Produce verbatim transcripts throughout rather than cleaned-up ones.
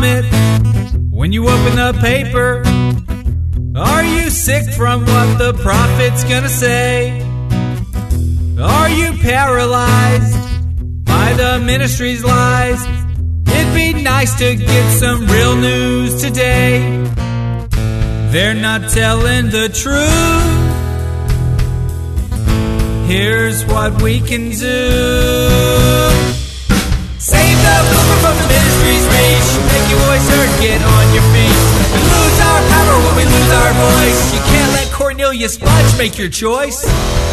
vomit when you open the paper? Are you sick from what the prophet's gonna say? Are you paralyzed by the ministry's lies? It'd be nice to get some real news today. They're not telling the truth. Here's what we can do. Save the movement from the ministry's reach. Make your voice heard, get on your feet. We lose our power when we lose our voice. You can't let Cornelius Fudge make your choice.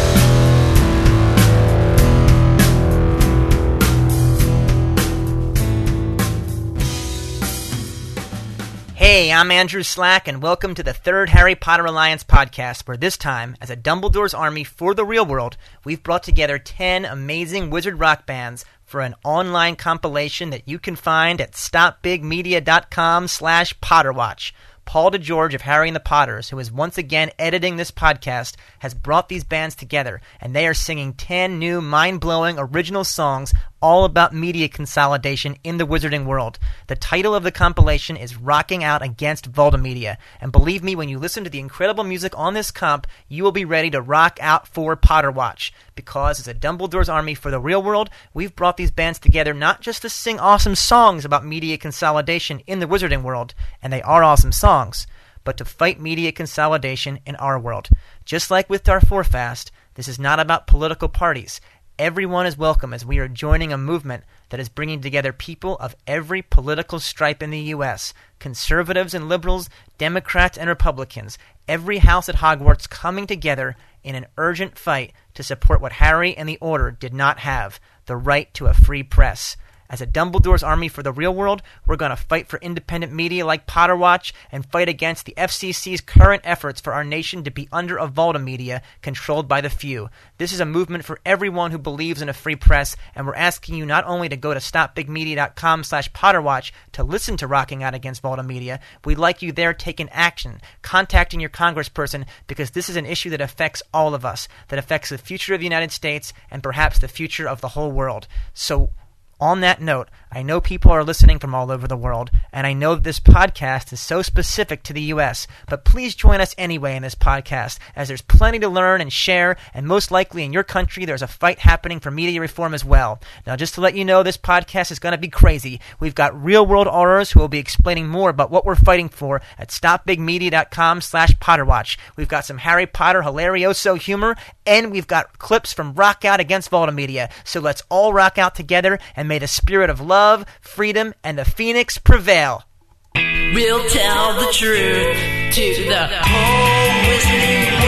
Hey, I'm Andrew Slack, and welcome to the third Harry Potter Alliance podcast, where this time, as a Dumbledore's Army for the real world, we've brought together ten amazing wizard rock bands for an online compilation that you can find at stopbigmedia.com slash potterwatch. Paul DeGeorge of Harry and the Potters, who is once again editing this podcast, has brought these bands together, and they are singing ten new mind-blowing original songs all about media consolidation in the wizarding world. The title of the compilation is Rocking Out Against Voldamedia, and believe me, when you listen to the incredible music on this comp, you will be ready to rock out for Potterwatch, because as a Dumbledore's Army for the real world, we've brought these bands together not just to sing awesome songs about media consolidation in the wizarding world, and they are awesome songs, but to fight media consolidation in our world. Just like with Darfur Fast, this is not about political parties. Everyone is welcome as we are joining a movement that is bringing together people of every political stripe in the U S, conservatives and liberals, Democrats and Republicans, every house at Hogwarts coming together in an urgent fight to support what Harry and the Order did not have, the right to a free press. As a Dumbledore's Army for the real world, we're going to fight for independent media like Potterwatch and fight against the F C C's current efforts for our nation to be under a Voldamedia controlled by the few. This is a movement for everyone who believes in a free press, and we're asking you not only to go to stopbigmedia.com slash potterwatch to listen to Rocking Out Against Voldamedia, we'd like you there taking action, contacting your congressperson, because this is an issue that affects all of us, that affects the future of the United States and perhaps the future of the whole world. So, on that note, I know people are listening from all over the world, and I know that this podcast is so specific to the U S, but please join us anyway in this podcast, as there's plenty to learn and share, and most likely in your country there's a fight happening for media reform as well. Now, just to let you know, this podcast is going to be crazy. We've got real-world aurors who will be explaining more about what we're fighting for at stopbigmedia.com slash potterwatch. We've got some Harry Potter hilarioso humor, and we've got clips from Rock Out Against Voldamedia. So let's all rock out together, and may the spirit of love, freedom, and the phoenix prevail. We'll tell the truth to the whole wizarding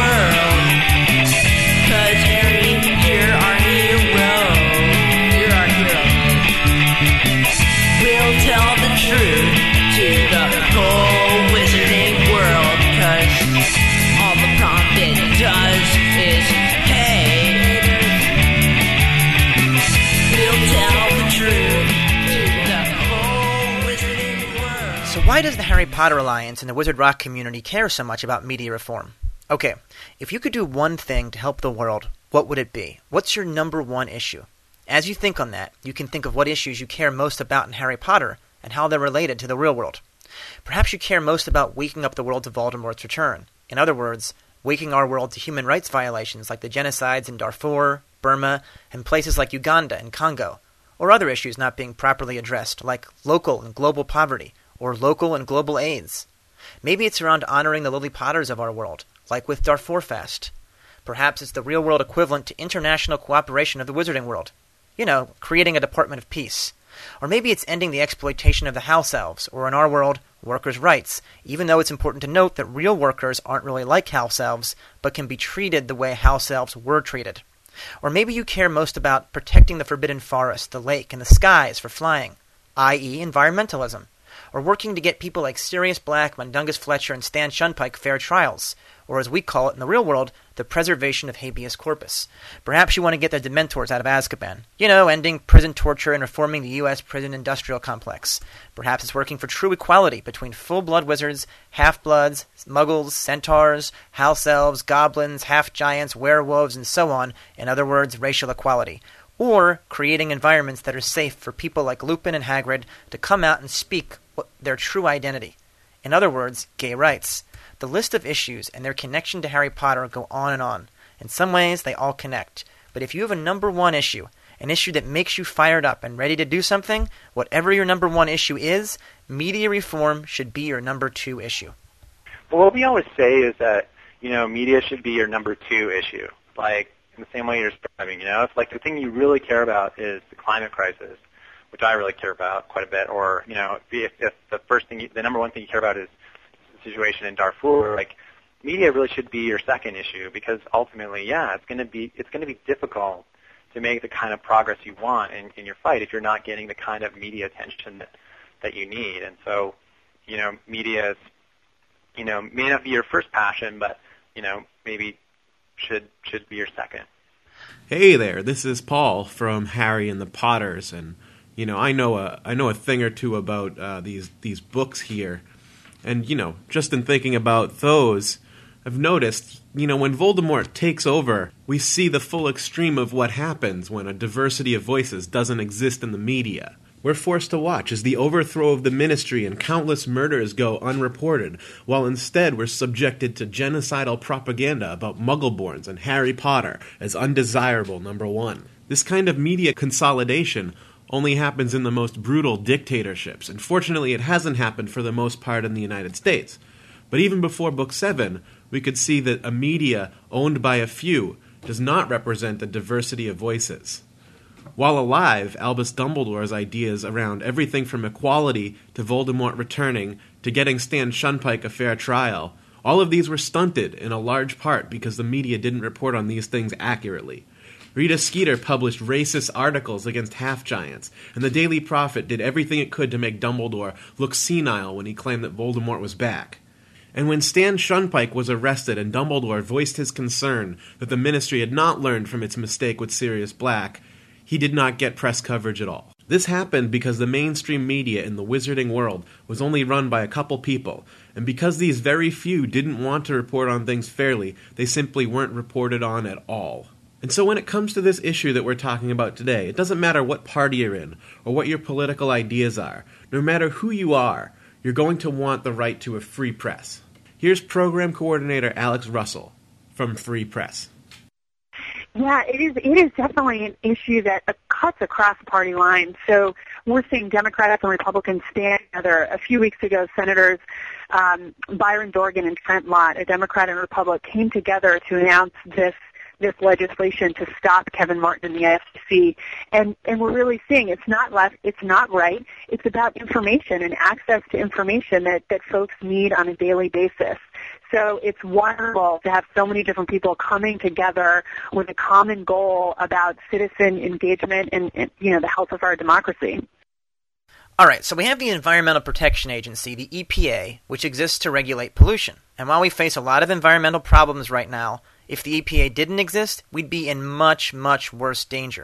world, 'cause Harry, you're our hero. You're our hero. We'll tell the truth to the whole wizarding world, 'cause all the prophet does is hate. We'll tell the truth to the whole wizarding world. So why does the Harry Potter Alliance and the Wizard Rock community care so much about media reform? Okay, if you could do one thing to help the world, what would it be? What's your number one issue? As you think on that, you can think of what issues you care most about in Harry Potter and how they're related to the real world. Perhaps you care most about waking up the world to Voldemort's return. In other words, waking our world to human rights violations like the genocides in Darfur, Burma, and places like Uganda and Congo, or other issues not being properly addressed like local and global poverty, or local and global AIDS. Maybe it's around honoring the Lily Potters of our world, like with Darfur Fest. Perhaps it's the real-world equivalent to international cooperation of the wizarding world. You know, creating a Department of Peace. Or maybe it's ending the exploitation of the house elves, or in our world, workers' rights, even though it's important to note that real workers aren't really like house elves, but can be treated the way house elves were treated. Or maybe you care most about protecting the forbidden forest, the lake, and the skies for flying, that is environmentalism. Or working to get people like Sirius Black, Mundungus Fletcher, and Stan Shunpike fair trials, or as we call it in the real world, the preservation of habeas corpus. Perhaps you want to get the Dementors out of Azkaban. You know, ending prison torture and reforming the U S prison industrial complex. Perhaps it's working for true equality between full-blood wizards, half-bloods, muggles, centaurs, house elves, goblins, half-giants, werewolves, and so on. In other words, racial equality. Or creating environments that are safe for people like Lupin and Hagrid to come out and speak what, their true identity. In other words, gay rights. The list of issues and their connection to Harry Potter go on and on. In some ways, they all connect. But if you have a number one issue, an issue that makes you fired up and ready to do something, whatever your number one issue is, media reform should be your number two issue. Well, what we always say is that, you know, media should be your number two issue. Like, in the same way you're describing, you know, if like the thing you really care about is the climate crisis, which I really care about quite a bit, or, you know, if, if the first thing, you, the number one thing you care about is the situation in Darfur, like, media really should be your second issue, because ultimately, yeah, it's going to be, it's going to be difficult to make the kind of progress you want in, in your fight if you're not getting the kind of media attention that, that you need. And so, you know, media is, you know, may not be your first passion, but, you know, maybe should should be your second. Hey there, this is Paul from Harry and the Potters, and you know I know a I know a thing or two about uh, these these books here, and you know just in thinking about those, I've noticed you know when Voldemort takes over, we see the full extreme of what happens when a diversity of voices doesn't exist in the media. We're forced to watch as the overthrow of the Ministry and countless murders go unreported, while instead we're subjected to genocidal propaganda about Muggleborns and Harry Potter as undesirable number one. This kind of media consolidation only happens in the most brutal dictatorships, and fortunately it hasn't happened for the most part in the United States. But even before Book seven, we could see that a media owned by a few does not represent a diversity of voices. While alive, Albus Dumbledore's ideas around everything from equality to Voldemort returning to getting Stan Shunpike a fair trial, all of these were stunted in a large part because the media didn't report on these things accurately. Rita Skeeter published racist articles against half-giants, and the Daily Prophet did everything it could to make Dumbledore look senile when he claimed that Voldemort was back. And when Stan Shunpike was arrested and Dumbledore voiced his concern that the Ministry had not learned from its mistake with Sirius Black, he did not get press coverage at all. This happened because the mainstream media in the wizarding world was only run by a couple people, and because these very few didn't want to report on things fairly, they simply weren't reported on at all. And so when it comes to this issue that we're talking about today, it doesn't matter what party you're in, or what your political ideas are. No matter who you are, you're going to want the right to a free press. Here's Program Coordinator Alex Russell from Free Press. Yeah, it is. It is definitely an issue that uh, cuts across party lines. So we're seeing Democrats and Republicans stand together. A few weeks ago, Senators um, Byron Dorgan and Trent Lott, a Democrat and Republican, came together to announce this this legislation to stop Kevin Martin and the F C C. And and we're really seeing it's not left, it's not right. It's about information and access to information that that folks need on a daily basis. So it's wonderful to have so many different people coming together with a common goal about citizen engagement and, and you know, the health of our democracy. All right, so we have the Environmental Protection Agency, the E P A, which exists to regulate pollution. And while we face a lot of environmental problems right now, if the E P A didn't exist, we'd be in much, much worse danger.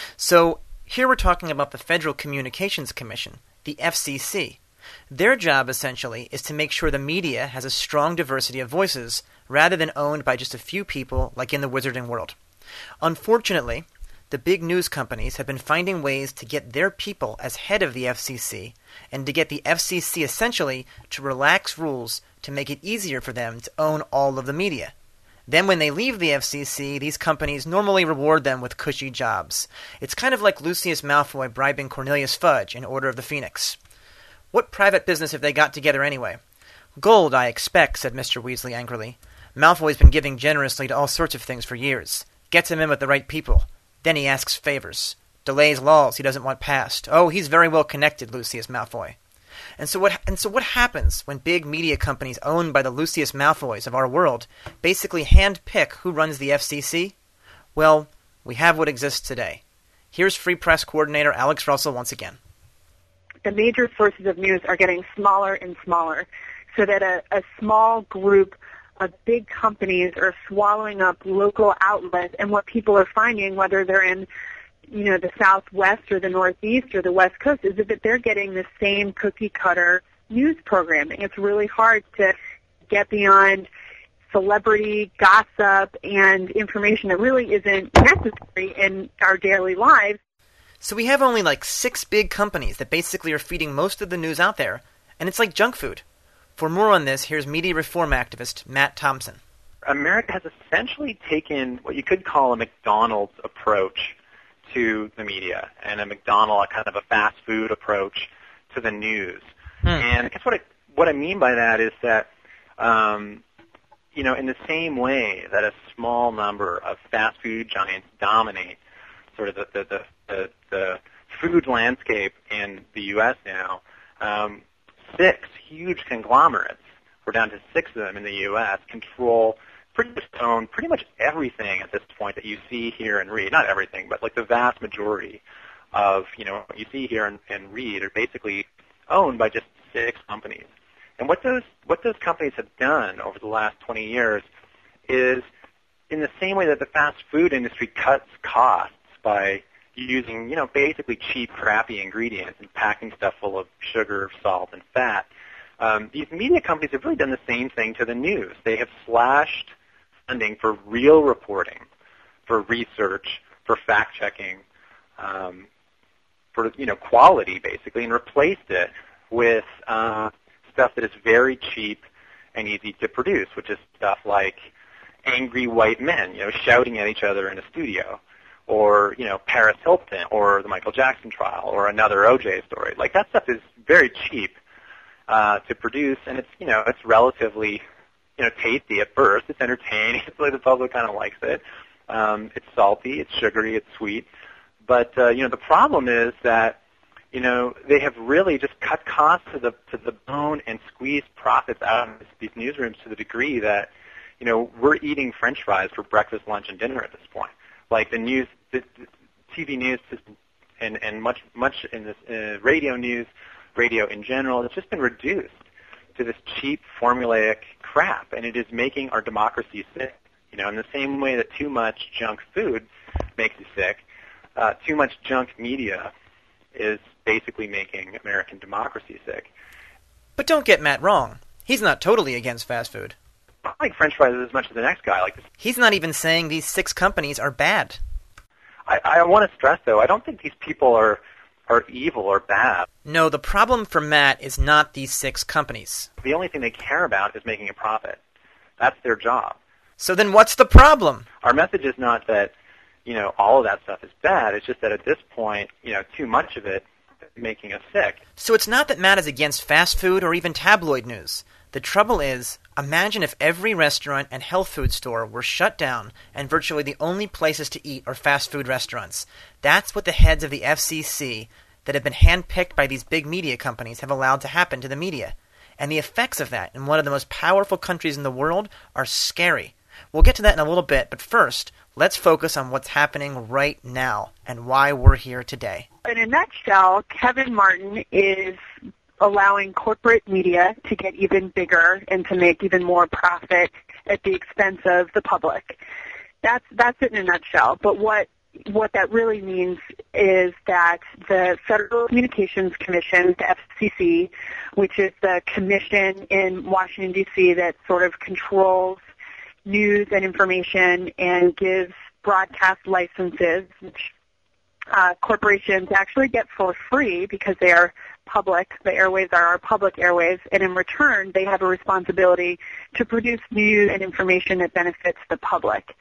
So here we're talking about the Federal Communications Commission, the F C C. Their job, essentially, is to make sure the media has a strong diversity of voices, rather than owned by just a few people like in the wizarding world. Unfortunately, the big news companies have been finding ways to get their people as head of the F C C, and to get the F C C essentially to relax rules to make it easier for them to own all of the media. Then when they leave the F C C, these companies normally reward them with cushy jobs. It's kind of like Lucius Malfoy bribing Cornelius Fudge in Order of the Phoenix. What private business have they got together anyway? Gold, I expect, said Mister Weasley angrily. Malfoy's been giving generously to all sorts of things for years. Gets him in with the right people. Then he asks favors. Delays laws he doesn't want passed. Oh, he's very well connected, Lucius Malfoy. And so what and so what happens when big media companies owned by the Lucius Malfoys of our world basically hand-pick who runs the F C C? Well, we have what exists today. Here's Free Press Coordinator Alex Russell once again. The major sources of news are getting smaller and smaller, so that a, a small group of big companies are swallowing up local outlets. And what people are finding, whether they're in, you know, the Southwest or the Northeast or the West Coast, is that they're getting the same cookie-cutter news programming. It's really hard to get beyond celebrity gossip and information that really isn't necessary in our daily lives. So we have only like six big companies that basically are feeding most of the news out there, and it's like junk food. For more on this, here's media reform activist Matt Thompson. America has essentially taken what you could call a McDonald's approach to the media, and a McDonald's, kind of a fast food approach to the news. Hmm. And I guess what I, what I mean by that is that, um, you know, in the same way that a small number of fast food giants dominate sort of the the, the, the, the food landscape in the U S now, um, six huge conglomerates, we're down to six of them in the U S, control pretty much own pretty much everything at this point that you see, hear, and read. Not everything, but like the vast majority of, you know, what you see, hear, and, and read are basically owned by just six companies. And what those what those companies have done over the last twenty years is, in the same way that the fast food industry cuts costs by using, you know, basically cheap, crappy ingredients and packing stuff full of sugar, salt, and fat, um, these media companies have really done the same thing to the news. They have slashed funding for real reporting, for research, for fact-checking, um, for, you know, quality, basically, and replaced it with uh, stuff that is very cheap and easy to produce, which is stuff like angry white men, you know, shouting at each other in a studio, or, you know, Paris Hilton, or the Michael Jackson trial, or another O J story. Like, that stuff is very cheap uh, to produce, and it's, you know, it's relatively, you know, tasty at first. It's entertaining. It's like the public kind of likes it. Um, it's salty. It's sugary. It's sweet. But, uh, you know, the problem is that, you know, they have really just cut costs to the to the bone and squeezed profits out of these newsrooms to the degree that, you know, we're eating French fries for breakfast, lunch, and dinner at this point. Like the news, the, the T V news, and and much much in this uh, radio news, radio in general, it's just been reduced to this cheap, formulaic crap, and it is making our democracy sick. You know, in the same way that too much junk food makes you sick, uh, too much junk media is basically making American democracy sick. But don't get Matt wrong. He's not totally against fast food. I like French fries as much as the next guy. Like this. He's not even saying these six companies are bad. I, I want to stress, though, I don't think these people are are evil or bad. No, the problem for Matt is not these six companies. The only thing they care about is making a profit. That's their job. So then what's the problem? Our message is not that, you know, all of that stuff is bad. It's just that at this point, you know, too much of it is making us sick. So it's not that Matt is against fast food or even tabloid news. The trouble is, imagine if every restaurant and health food store were shut down and virtually the only places to eat are fast food restaurants. That's what the heads of the F C C that have been handpicked by these big media companies have allowed to happen to the media. And the effects of that in one of the most powerful countries in the world are scary. We'll get to that in a little bit, but first, let's focus on what's happening right now and why we're here today. In a nutshell, Kevin Martin is allowing corporate media to get even bigger and to make even more profit at the expense of the public. That's that's it in a nutshell. But what what that really means is that the Federal Communications Commission, the F C C, which is the commission in Washington, D C that sort of controls news and information and gives broadcast licenses, which uh, corporations actually get for free because they are public. The airwaves are our public airwaves, and in return, they have a responsibility to produce news and information that benefits the public.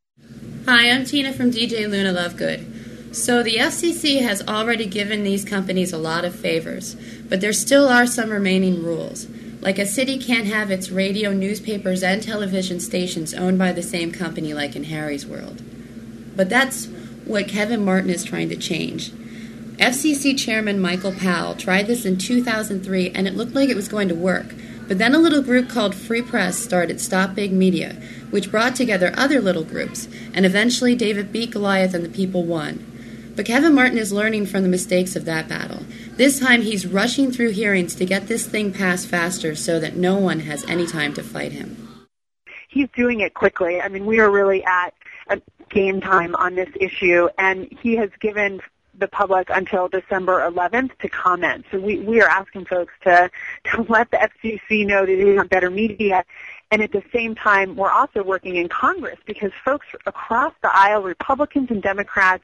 Hi, I'm Tina from D J Luna Lovegood. So the F C C has already given these companies a lot of favors, but there still are some remaining rules. Like a city can't have its radio, newspapers, and television stations owned by the same company like in Harry's World. But that's what Kevin Martin is trying to change. F C C Chairman Michael Powell tried this in two thousand three, and it looked like it was going to work. But then a little group called Free Press started Stop Big Media, which brought together other little groups, and eventually David beat Goliath and the people won. But Kevin Martin is learning from the mistakes of that battle. This time he's rushing through hearings to get this thing passed faster so that no one has any time to fight him. He's doing it quickly. I mean, we are really at a game time on this issue, and he has given the public until December eleventh to comment. So we, we are asking folks to, to let the F C C know that they have better media. And at the same time, we're also working in Congress because folks across the aisle, Republicans and Democrats,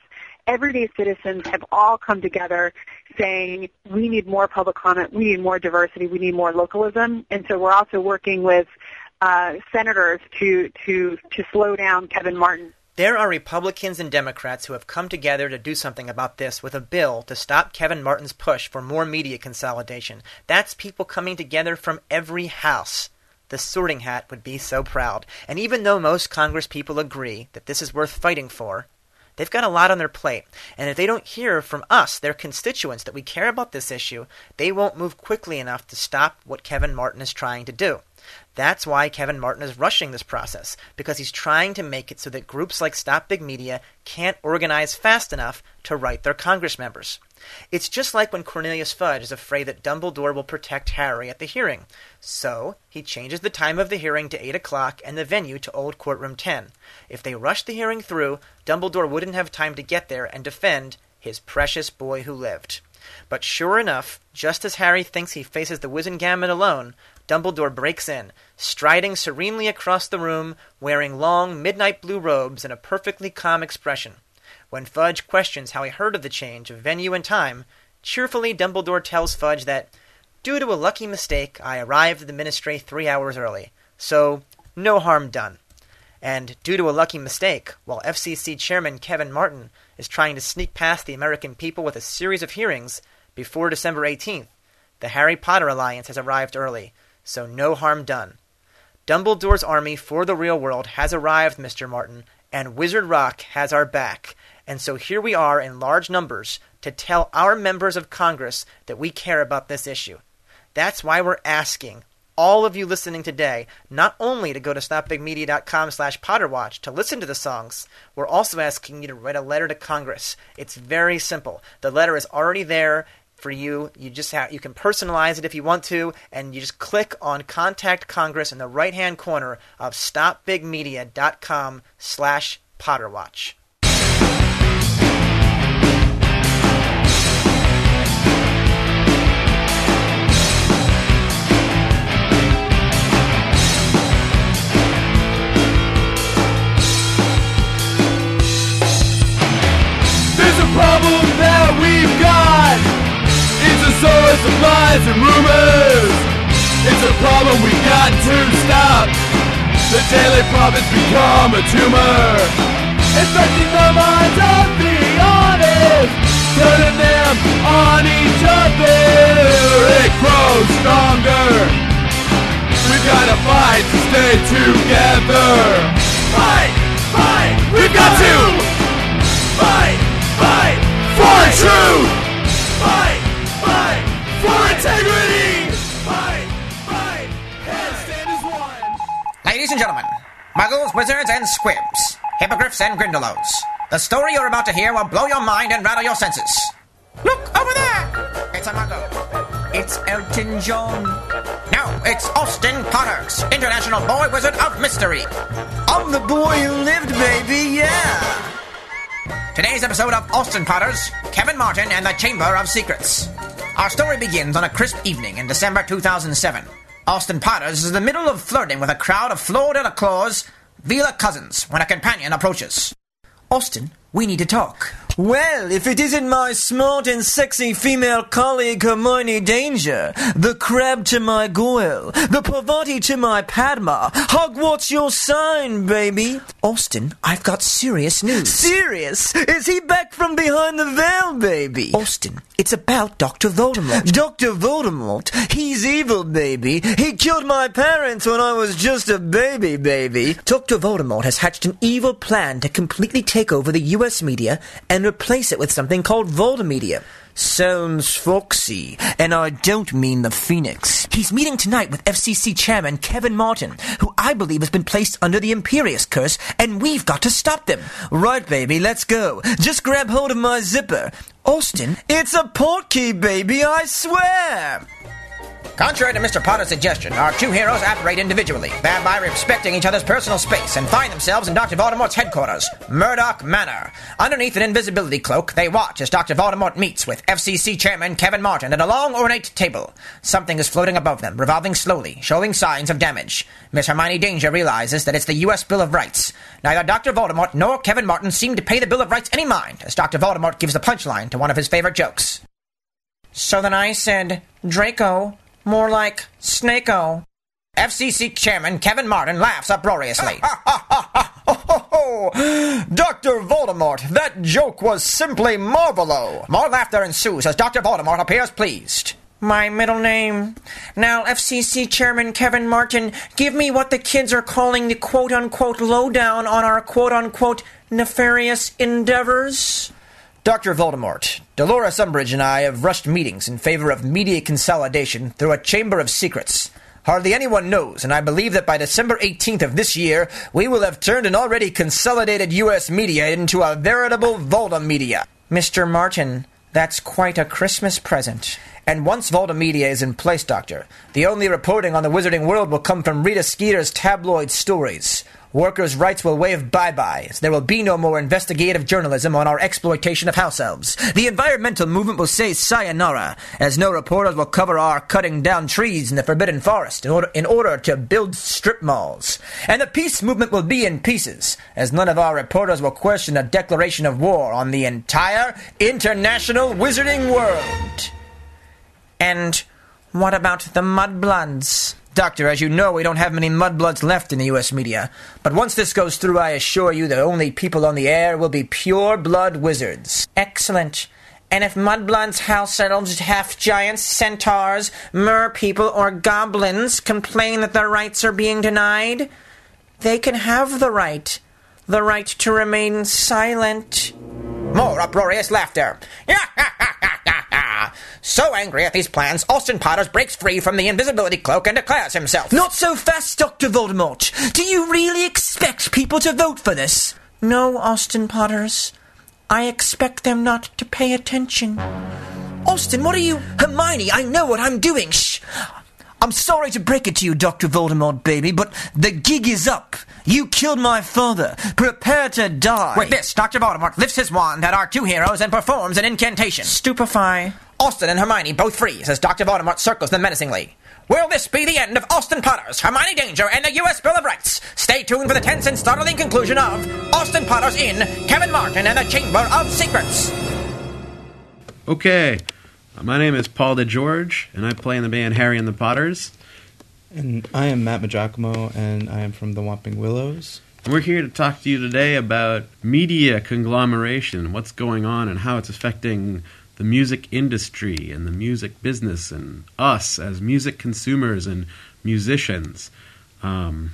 everyday citizens have all come together saying we need more public comment, we need more diversity, we need more localism. And so we're also working with uh, senators to, to, to slow down Kevin Martin. There are Republicans and Democrats who have come together to do something about this with a bill to stop Kevin Martin's push for more media consolidation. That's people coming together from every house. The Sorting Hat would be so proud. And even though most Congress people agree that this is worth fighting for, they've got a lot on their plate. And if they don't hear from us, their constituents, that we care about this issue, they won't move quickly enough to stop what Kevin Martin is trying to do. That's why Kevin Martin is rushing this process, because he's trying to make it so that groups like Stop Big Media can't organize fast enough to write their Congress members. It's just like when Cornelius Fudge is afraid that Dumbledore will protect Harry at the hearing. So, he changes the time of the hearing to eight o'clock and the venue to Old Courtroom ten. If they rushed the hearing through, Dumbledore wouldn't have time to get there and defend his precious boy who lived. But sure enough, just as Harry thinks he faces the Wizengamot alone, Dumbledore breaks in, striding serenely across the room, wearing long midnight blue robes and a perfectly calm expression. When Fudge questions how he heard of the change of venue and time, cheerfully Dumbledore tells Fudge that, due to a lucky mistake, I arrived at the ministry three hours early, so no harm done. And due to a lucky mistake, while F C C Chairman Kevin Martin is trying to sneak past the American people with a series of hearings before December eighteenth, the Harry Potter Alliance has arrived early, so no harm done. Dumbledore's army for the real world has arrived, Mister Martin, and Wizard Rock has our back. And so here we are in large numbers to tell our members of Congress that we care about this issue. That's why we're asking all of you listening today not only to go to stopbigmedia.com slash potterwatch to listen to the songs, we're also asking you to write a letter to Congress. It's very simple. The letter is already there for you. You just have, you can personalize it if you want to, and you just click on Contact Congress in the right-hand corner of stopbigmedia.com slash potterwatch. There's a problem that we've got. It's a source of lies and rumors. It's a problem we got to stop. The daily profits become a tumor, infecting the minds of the honest, turning them on each other. It grows stronger. We've got to fight to stay together. Fight, fight, we've got to fight, fight for truth. Fight, fight for integrity. Fight, fight, and stand as one. Ladies and gentlemen, muggles, wizards, and squibs, hippogriffs and grindylows, the story you're about to hear will blow your mind and rattle your senses. Look over there! It's a muggle. It's Elton John. No, it's Austin Potters, International Boy Wizard of Mystery. I'm the boy who lived, baby, yeah! Today's episode of Austin Potters, Kevin Martin and the Chamber of Secrets. Our story begins on a crisp evening in December two thousand seven. Austin Potters is in the middle of flirting with a crowd of Fleur Delacroix's Vila cousins when a companion approaches. Austin, we need to talk. Well, if it isn't my smart and sexy female colleague Hermione Danger, the crab to my Goyle, the Parvati to my Padma, Hogwarts your sign, baby. Austin, I've got serious news. Serious? Is he back from behind the veil, baby? Austin, it's about Doctor Voldemort. Doctor Voldemort? He's evil, baby. He killed my parents when I was just a baby, baby. Doctor Voldemort has hatched an evil plan to completely take over the U S media and replace it with something called Voldemedia. Sounds foxy, and I don't mean the Phoenix. He's meeting tonight with F C C Chairman Kevin Martin, who I believe has been placed under the Imperious Curse, and we've got to stop them. Right, baby, let's go. Just grab hold of my zipper. Austin, it's a portkey, baby, I swear! Contrary to Mister Potter's suggestion, our two heroes operate individually, thereby respecting each other's personal space and find themselves in Doctor Voldemort's headquarters, Murdoch Manor. Underneath an invisibility cloak, they watch as Doctor Voldemort meets with F C C Chairman Kevin Martin at a long ornate table. Something is floating above them, revolving slowly, showing signs of damage. Miss Hermione Danger realizes that it's the U S Bill of Rights. Neither Doctor Voldemort nor Kevin Martin seem to pay the Bill of Rights any mind, as Doctor Voldemort gives the punchline to one of his favorite jokes. So then I said, Draco, more like Snake-o. F C C Chairman Kevin Martin laughs uproariously. Doctor Voldemort, that joke was simply marvelo. More laughter ensues as Doctor Voldemort appears pleased. My middle name. Now, F C C Chairman Kevin Martin, give me what the kids are calling the quote-unquote lowdown on our quote-unquote nefarious endeavors. Doctor Voldemort, Dolores Umbridge and I have rushed meetings in favor of media consolidation through a chamber of secrets. Hardly anyone knows, and I believe that by December eighteenth of this year, we will have turned an already consolidated U S media into a veritable Voldamedia. Mister Martin, that's quite a Christmas present. And once Voldamedia is in place, Doctor, the only reporting on the wizarding world will come from Rita Skeeter's tabloid stories. Workers' rights will wave bye-bye, as there will be no more investigative journalism on our exploitation of house elves. The environmental movement will say sayonara, as no reporters will cover our cutting down trees in the Forbidden Forest in order, in order to build strip malls. And the peace movement will be in pieces, as none of our reporters will question a declaration of war on the entire international wizarding world. And what about the mudbloods? Doctor, as you know, we don't have many mudbloods left in the U S media. But once this goes through, I assure you the only people on the air will be pure-blood wizards. Excellent. And if mudbloods, house elves, half-giants, centaurs, mer-people, or goblins complain that their rights are being denied, they can have the right. The right to remain silent. More uproarious laughter. So angry at these plans, Austin Potters breaks free from the invisibility cloak and declares himself. Not so fast, Doctor Voldemort. Do you really expect people to vote for this? No, Austin Potters. I expect them not to pay attention. Austin, what are you... Hermione, I know what I'm doing. Shh. I'm sorry to break it to you, Doctor Voldemort, baby, but the gig is up. You killed my father. Prepare to die. With this, Doctor Voldemort lifts his wand at our two heroes and performs an incantation. Stupefy. Austin and Hermione both freeze as Doctor Voldemort circles them menacingly. Will this be the end of Austin Potters, Hermione Danger, and the U S Bill of Rights? Stay tuned for the tense and startling conclusion of Austin Potters in Kevin Martin and the Chamber of Secrets. Okay, my name is Paul DeGeorge, and I play in the band Harry and the Potters. And I am Matt Majacomo, and I am from the Whomping Willows. And we're here to talk to you today about media conglomeration, what's going on and how it's affecting the music industry and the music business and us as music consumers and musicians. Um,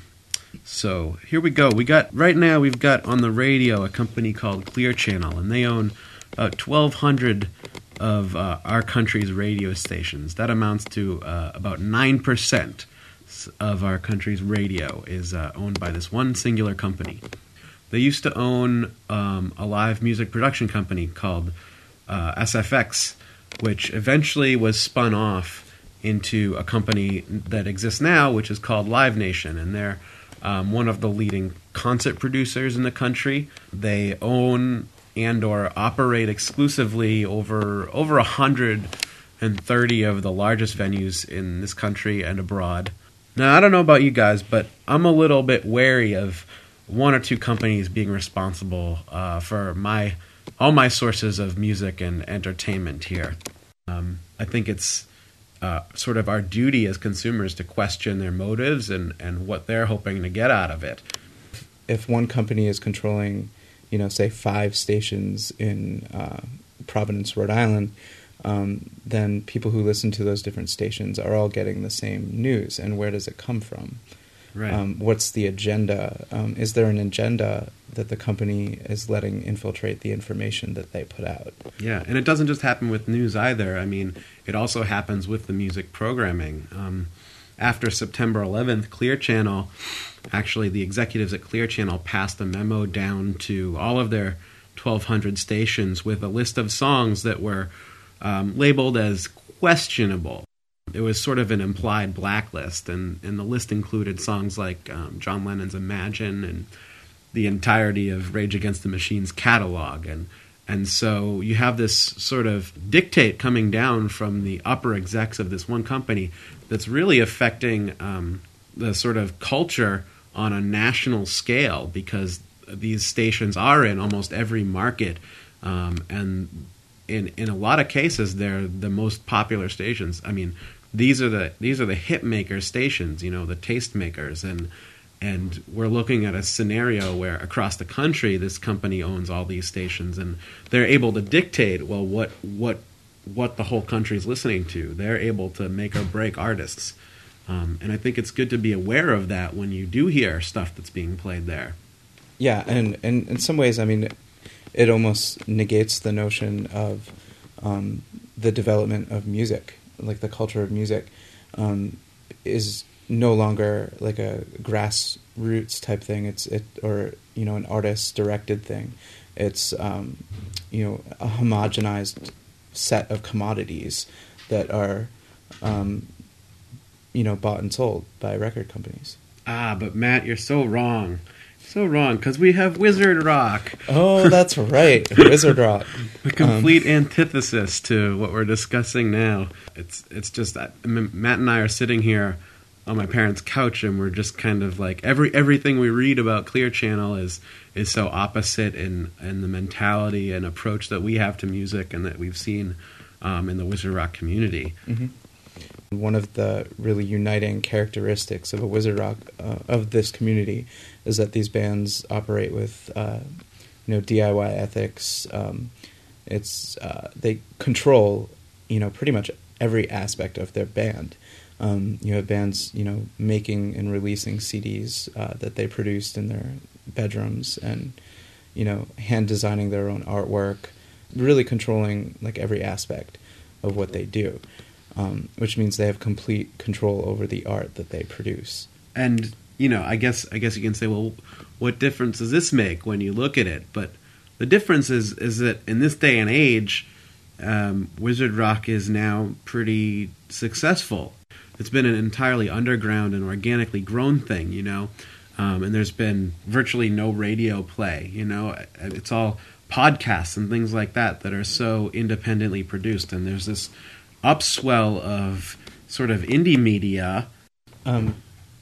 so here we go. We got right now we've got on the radio a company called Clear Channel, and they own about twelve hundred of uh, our country's radio stations. That amounts to uh, about nine percent of our country's radio is uh, owned by this one singular company. They used to own um, a live music production company called Uh, S F X, which eventually was spun off into a company that exists now, which is called Live Nation, and they're um, one of the leading concert producers in the country. They own and or operate exclusively over over one hundred thirty of the largest venues in this country and abroad. Now, I don't know about you guys, but I'm a little bit wary of one or two companies being responsible uh, for my all my sources of music and entertainment here. Um, I think it's uh, sort of our duty as consumers to question their motives and, and what they're hoping to get out of it. If one company is controlling, you know, say five stations in uh, Providence, Rhode Island, um, then people who listen to those different stations are all getting the same news. And where does it come from? Right. Um, what's the agenda? Um, is there an agenda that the company is letting infiltrate the information that they put out? Yeah, and it doesn't just happen with news either. I mean, it also happens with the music programming. Um, after September eleventh, Clear Channel, actually the executives at Clear Channel passed a memo down to all of their twelve hundred stations with a list of songs that were um, labeled as questionable. it was sort of an implied blacklist, and, and the list included songs like um, John Lennon's Imagine and the entirety of Rage Against the Machine's catalog. And and so you have this sort of dictate coming down from the upper execs of this one company that's really affecting um, the sort of culture on a national scale, because these stations are in almost every market, um, and in in a lot of cases they're the most popular stations. I mean, these are the these are the hit maker stations, you know, the taste makers, and and we're looking at a scenario where across the country this company owns all these stations, and they're able to dictate well what what what the whole country is listening to. They're able to make or break artists, um, and I think it's good to be aware of that when you do hear stuff that's being played there. Yeah, and, and in some ways, I mean, it almost negates the notion of um, the development of music, like the culture of music, um, is no longer like a grassroots type thing. It's it or you know an artist directed thing. It's um, you know a homogenized set of commodities that are um, you know bought and sold by record companies. Ah, but Matt, you're so wrong. So wrong, because we have Wizard Rock. Oh, that's right, Wizard Rock. The complete um, antithesis to what we're discussing now. It's it's just I mean, Matt and I are sitting here on my parents' couch, and we're just kind of like every everything we read about Clear Channel is is so opposite in in the mentality and approach that we have to music, and that we've seen um, in the Wizard Rock community. Mm-hmm. One of the really uniting characteristics of a Wizard Rock uh, of this community is that these bands operate with uh, you know D I Y ethics. Um, it's uh, they control you know pretty much every aspect of their band. Um, you have bands you know making and releasing C Ds uh, that they produced in their bedrooms, and you know hand designing their own artwork, really controlling like every aspect of what they do. Um, which means they have complete control over the art that they produce. And you know, I guess I guess you can say, well, what difference does this make when you look at it? But the difference is is that in this day and age, um, Wizard Rock is now pretty successful. It's been an entirely underground and organically grown thing, you know, um, and there's been virtually no radio play. You know, it's all podcasts and things like that that are so independently produced, and there's this upswell of sort of indie media. Um,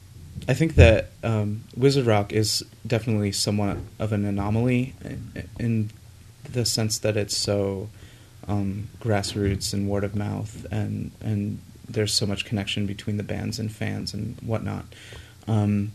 I think that um, Wizard Rock is definitely somewhat of an anomaly in, in the sense that it's so um, grassroots and word of mouth, and and there's so much connection between the bands and fans and whatnot. Um,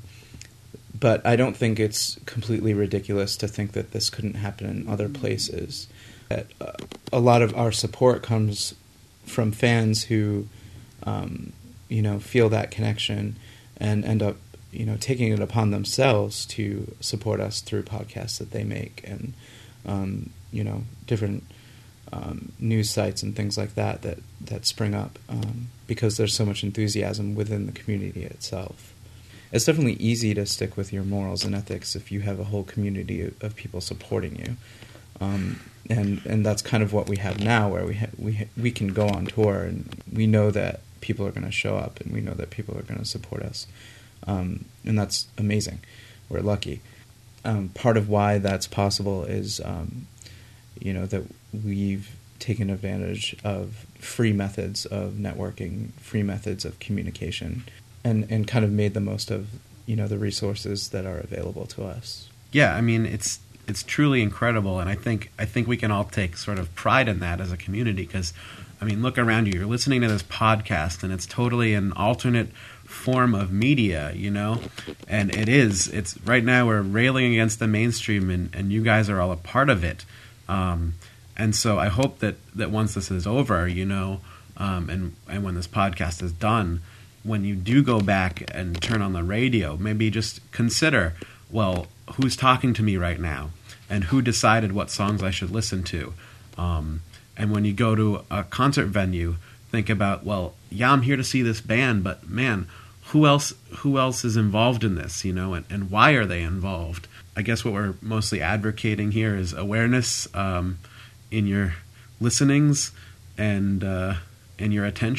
but I don't think it's completely ridiculous to think that this couldn't happen in other places. That uh, a lot of our support comes from fans who, um, you know, feel that connection and end up, you know, taking it upon themselves to support us through podcasts that they make and, um, you know, different um, news sites and things like that that, that spring up um, because there's so much enthusiasm within the community itself. It's definitely easy to stick with your morals and ethics if you have a whole community of people supporting you. Um, and and that's kind of what we have now, where we ha- we ha- we can go on tour and we know that people are going to show up and we know that people are going to support us, um, and that's amazing. We're lucky. Um, part of why that's possible is, um, you know, that we've taken advantage of free methods of networking, free methods of communication, and and kind of made the most of, you know, the resources that are available to us. Yeah, I mean, it's. It's truly incredible, and I think I think we can all take sort of pride in that as a community, because, I mean, look around you. You're listening to this podcast, and it's totally an alternate form of media, you know? And it is. It's right now we're railing against the mainstream, and, and you guys are all a part of it. Um, and so I hope that, that once this is over, you know, um, and, and when this podcast is done, when you do go back and turn on the radio, maybe just consider, well, who's talking to me right now? And who decided what songs I should listen to? Um, and when you go to a concert venue, think about, well, yeah, I'm here to see this band, but man, who else who else is involved in this, you know, and, and why are they involved? I guess what we're mostly advocating here is awareness um, in your listenings and uh, and your attention.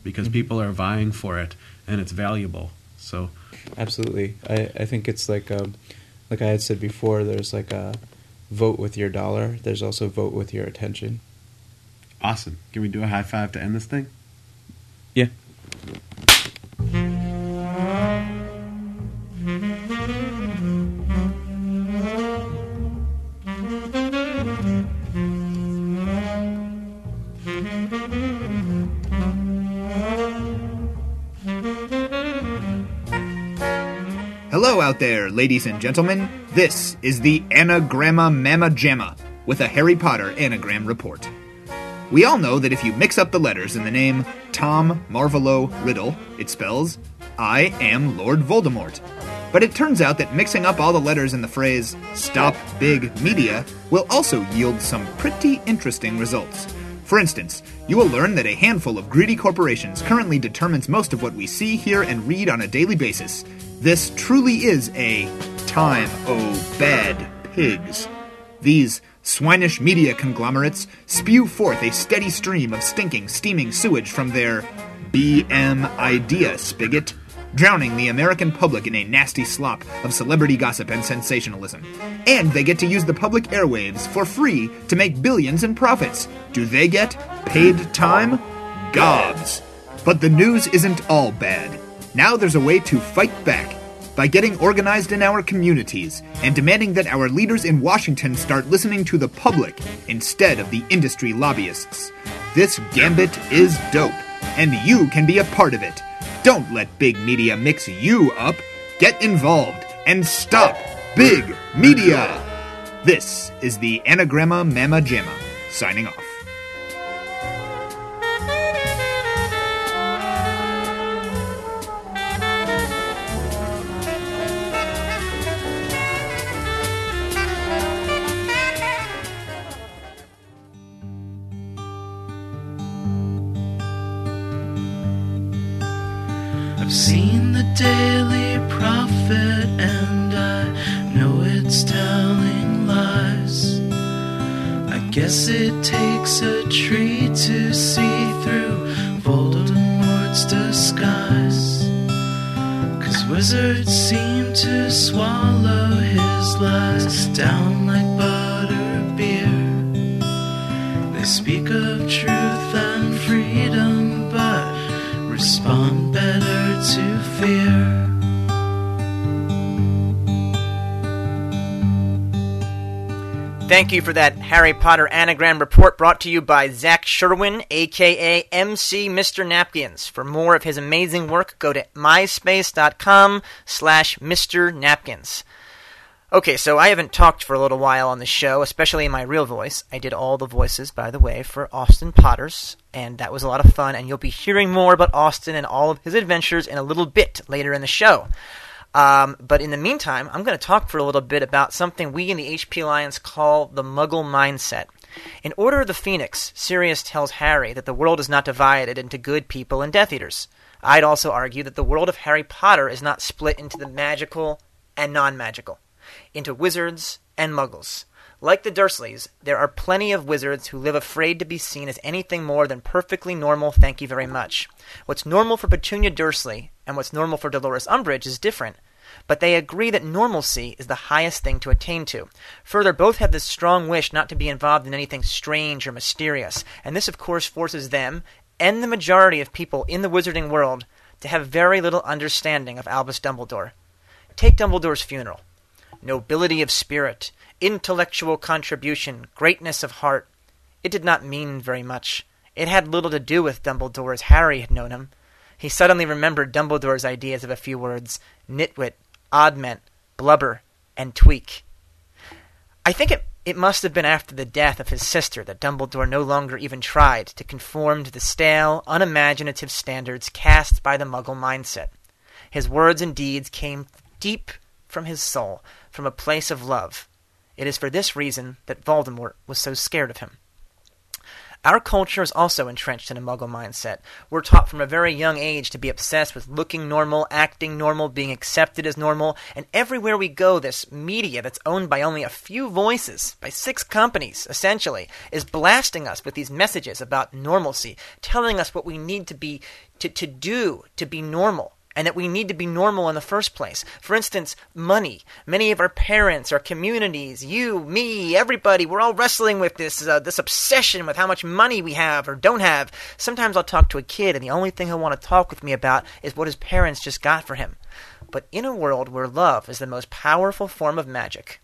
because Mhm. people are vying for it and it's valuable. So, absolutely, I, I think it's like a, like I had said before. There's like a vote with your dollar. There's also vote with your attention. awesome. Can we do a high five to end this thing? Yeah. Hello out there, ladies and gentlemen. This is the Anagramma Mamma Jamma with a Harry Potter anagram report. We all know that if you mix up the letters in the name Tom Marvolo Riddle, it spells, I am Lord Voldemort. But it turns out that mixing up all the letters in the phrase Stop Big Media will also yield some pretty interesting results. For instance, you will learn that a handful of greedy corporations currently determines most of what we see, hear, and read on a daily basis. This truly is a time, oh bad pigs. These swinish media conglomerates spew forth a steady stream of stinking, steaming sewage from their B M idea spigot, drowning the American public in a nasty slop of celebrity gossip and sensationalism. And they get to use the public airwaves for free to make billions in profits. Do they get paid time? Gobs. But the news isn't all bad. Now there's a way to fight back by getting organized in our communities and demanding that our leaders in Washington start listening to the public instead of the industry lobbyists. This gambit is dope, and you can be a part of it. Don't let big media mix you up. Get involved and stop big media. This is the Anagramma Mamma Jamma, signing off. I've seen the Daily Prophet and I know it's telling lies. I guess it takes a tree to see through Voldemort's disguise. 'Cause wizards seem to swallow his lies down like butter beer. They speak of truth and freedom, but respond better to fear. Thank you for that Harry Potter anagram report brought to you by Zach Sherwin, aka M C Mister Napkins. For more of his amazing work, go to myspace.com slash Mr. Napkins. Okay, so I haven't talked for a little while on the show, especially in my real voice. I did all the voices, by the way, for Austin Potters, and that was a lot of fun, and you'll be hearing more about Austin and all of his adventures in a little bit later in the show. Um, but in the meantime, I'm going to talk for a little bit about something we in the H P Alliance call the Muggle mindset. In Order of the Phoenix, Sirius tells Harry that the world is not divided into good people and Death Eaters. I'd also argue that the world of Harry Potter is not split into the magical and non-magical, into wizards and muggles. Like the Dursleys, there are plenty of wizards who live afraid to be seen as anything more than perfectly normal thank you very much. What's normal for Petunia Dursley and what's normal for Dolores Umbridge is different, but they agree that normalcy is the highest thing to attain to. Further, both have this strong wish not to be involved in anything strange or mysterious, and this of course forces them, and the majority of people in the wizarding world, to have very little understanding of Albus Dumbledore. Take Dumbledore's funeral. Nobility of spirit, intellectual contribution, greatness of heart. It did not mean very much. It had little to do with Dumbledore as Harry had known him. He suddenly remembered Dumbledore's ideas of a few words: nitwit, oddment, blubber, and tweak. I think it, it must have been after the death of his sister that Dumbledore no longer even tried to conform to the stale, unimaginative standards cast by the Muggle mindset. His words and deeds came deep from his soul, from a place of love. It is for this reason that Voldemort was so scared of him. Our culture is also entrenched in a Muggle mindset. We're taught from a very young age to be obsessed with looking normal, acting normal, being accepted as normal, and everywhere we go, this media that's owned by only a few voices, by six companies, essentially, is blasting us with these messages about normalcy, telling us what we need to be, to, to do to be normal. And that we need to be normal in the first place. For instance, money. Many of our parents, our communities, you, me, everybody, we're all wrestling with this uh, this obsession with how much money we have or don't have. Sometimes I'll talk to a kid and the only thing he'll want to talk with me about is what his parents just got for him. But in a world where love is the most powerful form of magic,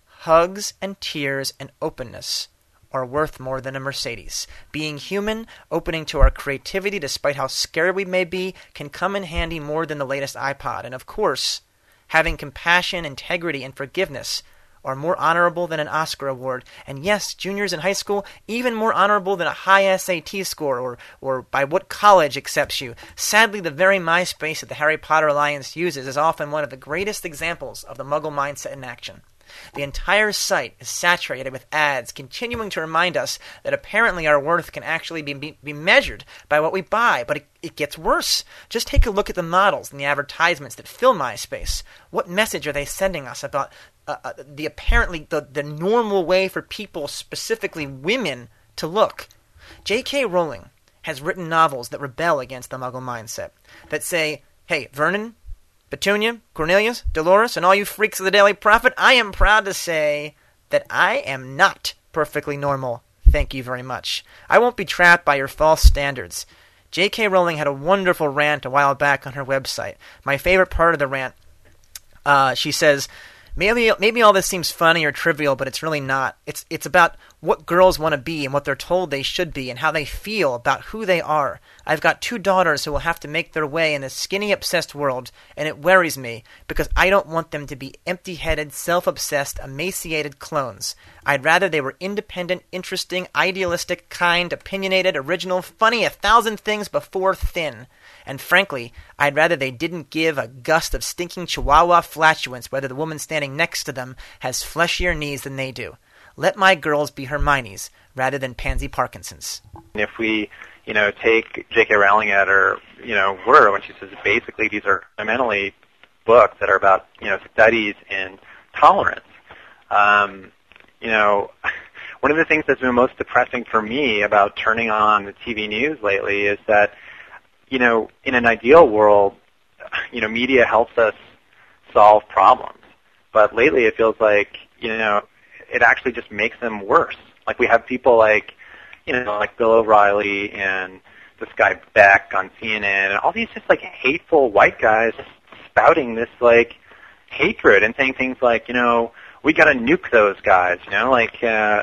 hugs and tears and openness are worth more than a Mercedes. Being human, opening to our creativity despite how scared we may be, can come in handy more than the latest iPod. And of course, having compassion, integrity, and forgiveness are more honorable than an Oscar award. And yes, juniors in high school, even more honorable than a high S A T score or, or by what college accepts you. Sadly, the very MySpace that the Harry Potter Alliance uses is often one of the greatest examples of the Muggle mindset in action. The entire site is saturated with ads continuing to remind us that apparently our worth can actually be, be, be measured by what we buy, but it, it gets worse. Just take a look at the models and the advertisements that fill MySpace. What message are they sending us about uh, uh, the apparently the, the normal way for people, specifically women, to look? J K. Rowling has written novels that rebel against the Muggle mindset, that say, hey, Vernon, Petunia, Cornelius, Dolores, and all you freaks of the Daily Prophet, I am proud to say that I am not perfectly normal. Thank you very much. I won't be trapped by your false standards. J K. Rowling had a wonderful rant a while back on her website. My favorite part of the rant, uh, she says, Maybe maybe all this seems funny or trivial, but it's really not. It's it's about what girls want to be and what they're told they should be and how they feel about who they are. I've got two daughters who will have to make their way in this skinny-obsessed world, and it worries me because I don't want them to be empty-headed, self-obsessed, emaciated clones. I'd rather they were independent, interesting, idealistic, kind, opinionated, original, funny, a thousand things before thin. And frankly, I'd rather they didn't give a gust of stinking chihuahua flatulence whether the woman standing next to them has fleshier knees than they do. Let my girls be Hermione's rather than Pansy Parkinson's. If we, you know, take J K. Rowling at her, you know, word when she says basically these are fundamentally books that are about, you know, studies in tolerance. Um, you know, one of the things that's been most depressing for me about turning on the T V news lately is that, you know, in an ideal world, you know, media helps us solve problems. But lately it feels like, you know, it actually just makes them worse. Like we have people like, you know, like Bill O'Reilly and this guy Beck on C N N and all these just like hateful white guys spouting this like hatred and saying things like, you know, we got to nuke those guys, you know, like uh,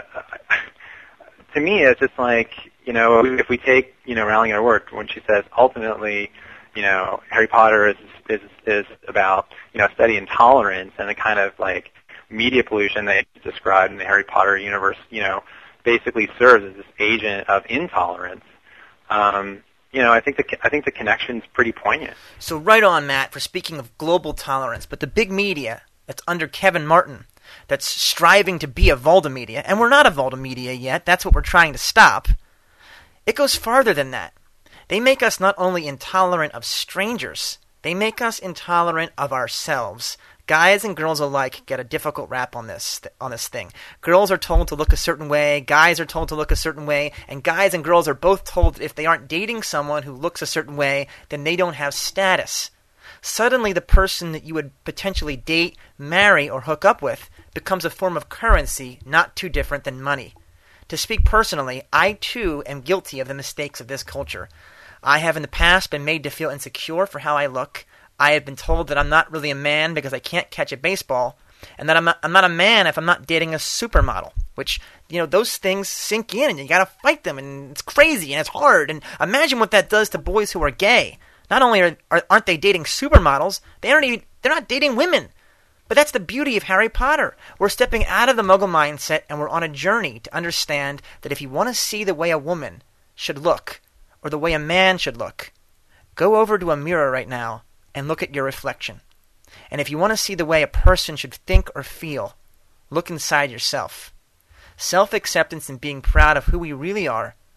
to me it's just like, you know, if we take, you know, Rowling at her word when she says ultimately, you know, Harry Potter is is is about, you know, study intolerance and the kind of like media pollution they described in the Harry Potter universe, you know, basically serves as this agent of intolerance. Um, you know, I think the I think the connection's pretty poignant. So right on, Matt, for speaking of global tolerance, but the big media that's under Kevin Martin, that's striving to be a Voldamedia, and we're not a Voldamedia yet, that's what we're trying to stop. It goes farther than that. They make us not only intolerant of strangers, they make us intolerant of ourselves. Guys and girls alike get a difficult rap on this on this thing. Girls are told to look a certain way, guys are told to look a certain way, and guys and girls are both told that if they aren't dating someone who looks a certain way, then they don't have status. Suddenly the person that you would potentially date, marry, or hook up with becomes a form of currency not too different than money. To speak personally, I too am guilty of the mistakes of this culture. I have in the past been made to feel insecure for how I look. I have been told that I'm not really a man because I can't catch a baseball, and that I'm not, I'm not a man if I'm not dating a supermodel, which, you know, those things sink in and you gotta fight them, and it's crazy and it's hard, and imagine what that does to boys who are gay. Not only are, are, aren't they dating supermodels, they aren't even, they're not dating women. But that's the beauty of Harry Potter. We're stepping out of the Muggle mindset and we're on a journey to understand that if you want to see the way a woman should look, or the way a man should look, go over to a mirror right now and look at your reflection. And if you want to see the way a person should think or feel, look inside yourself. Self-acceptance and being proud of who we really are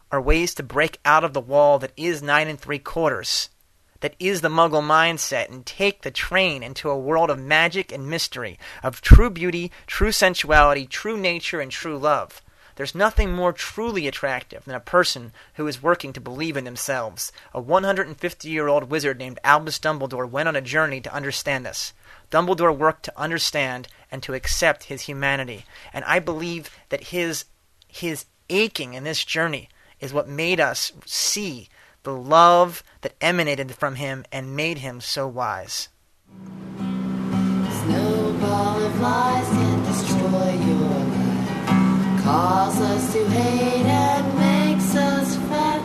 are ways to break out of the wall that is nine and three quarters, that is the Muggle mindset, and take the train into a world of magic and mystery, of true beauty, true sensuality, true nature, and true love. There's nothing more truly attractive than a person who is working to believe in themselves. A one hundred fifty-year-old wizard named Albus Dumbledore went on a journey to understand this. Dumbledore worked to understand and to accept his humanity. And I believe that his his aching in this journey is what made us see the love that emanated from him and made him so wise. Snowball of lies can destroy your life, cause us to hate and makes us fat.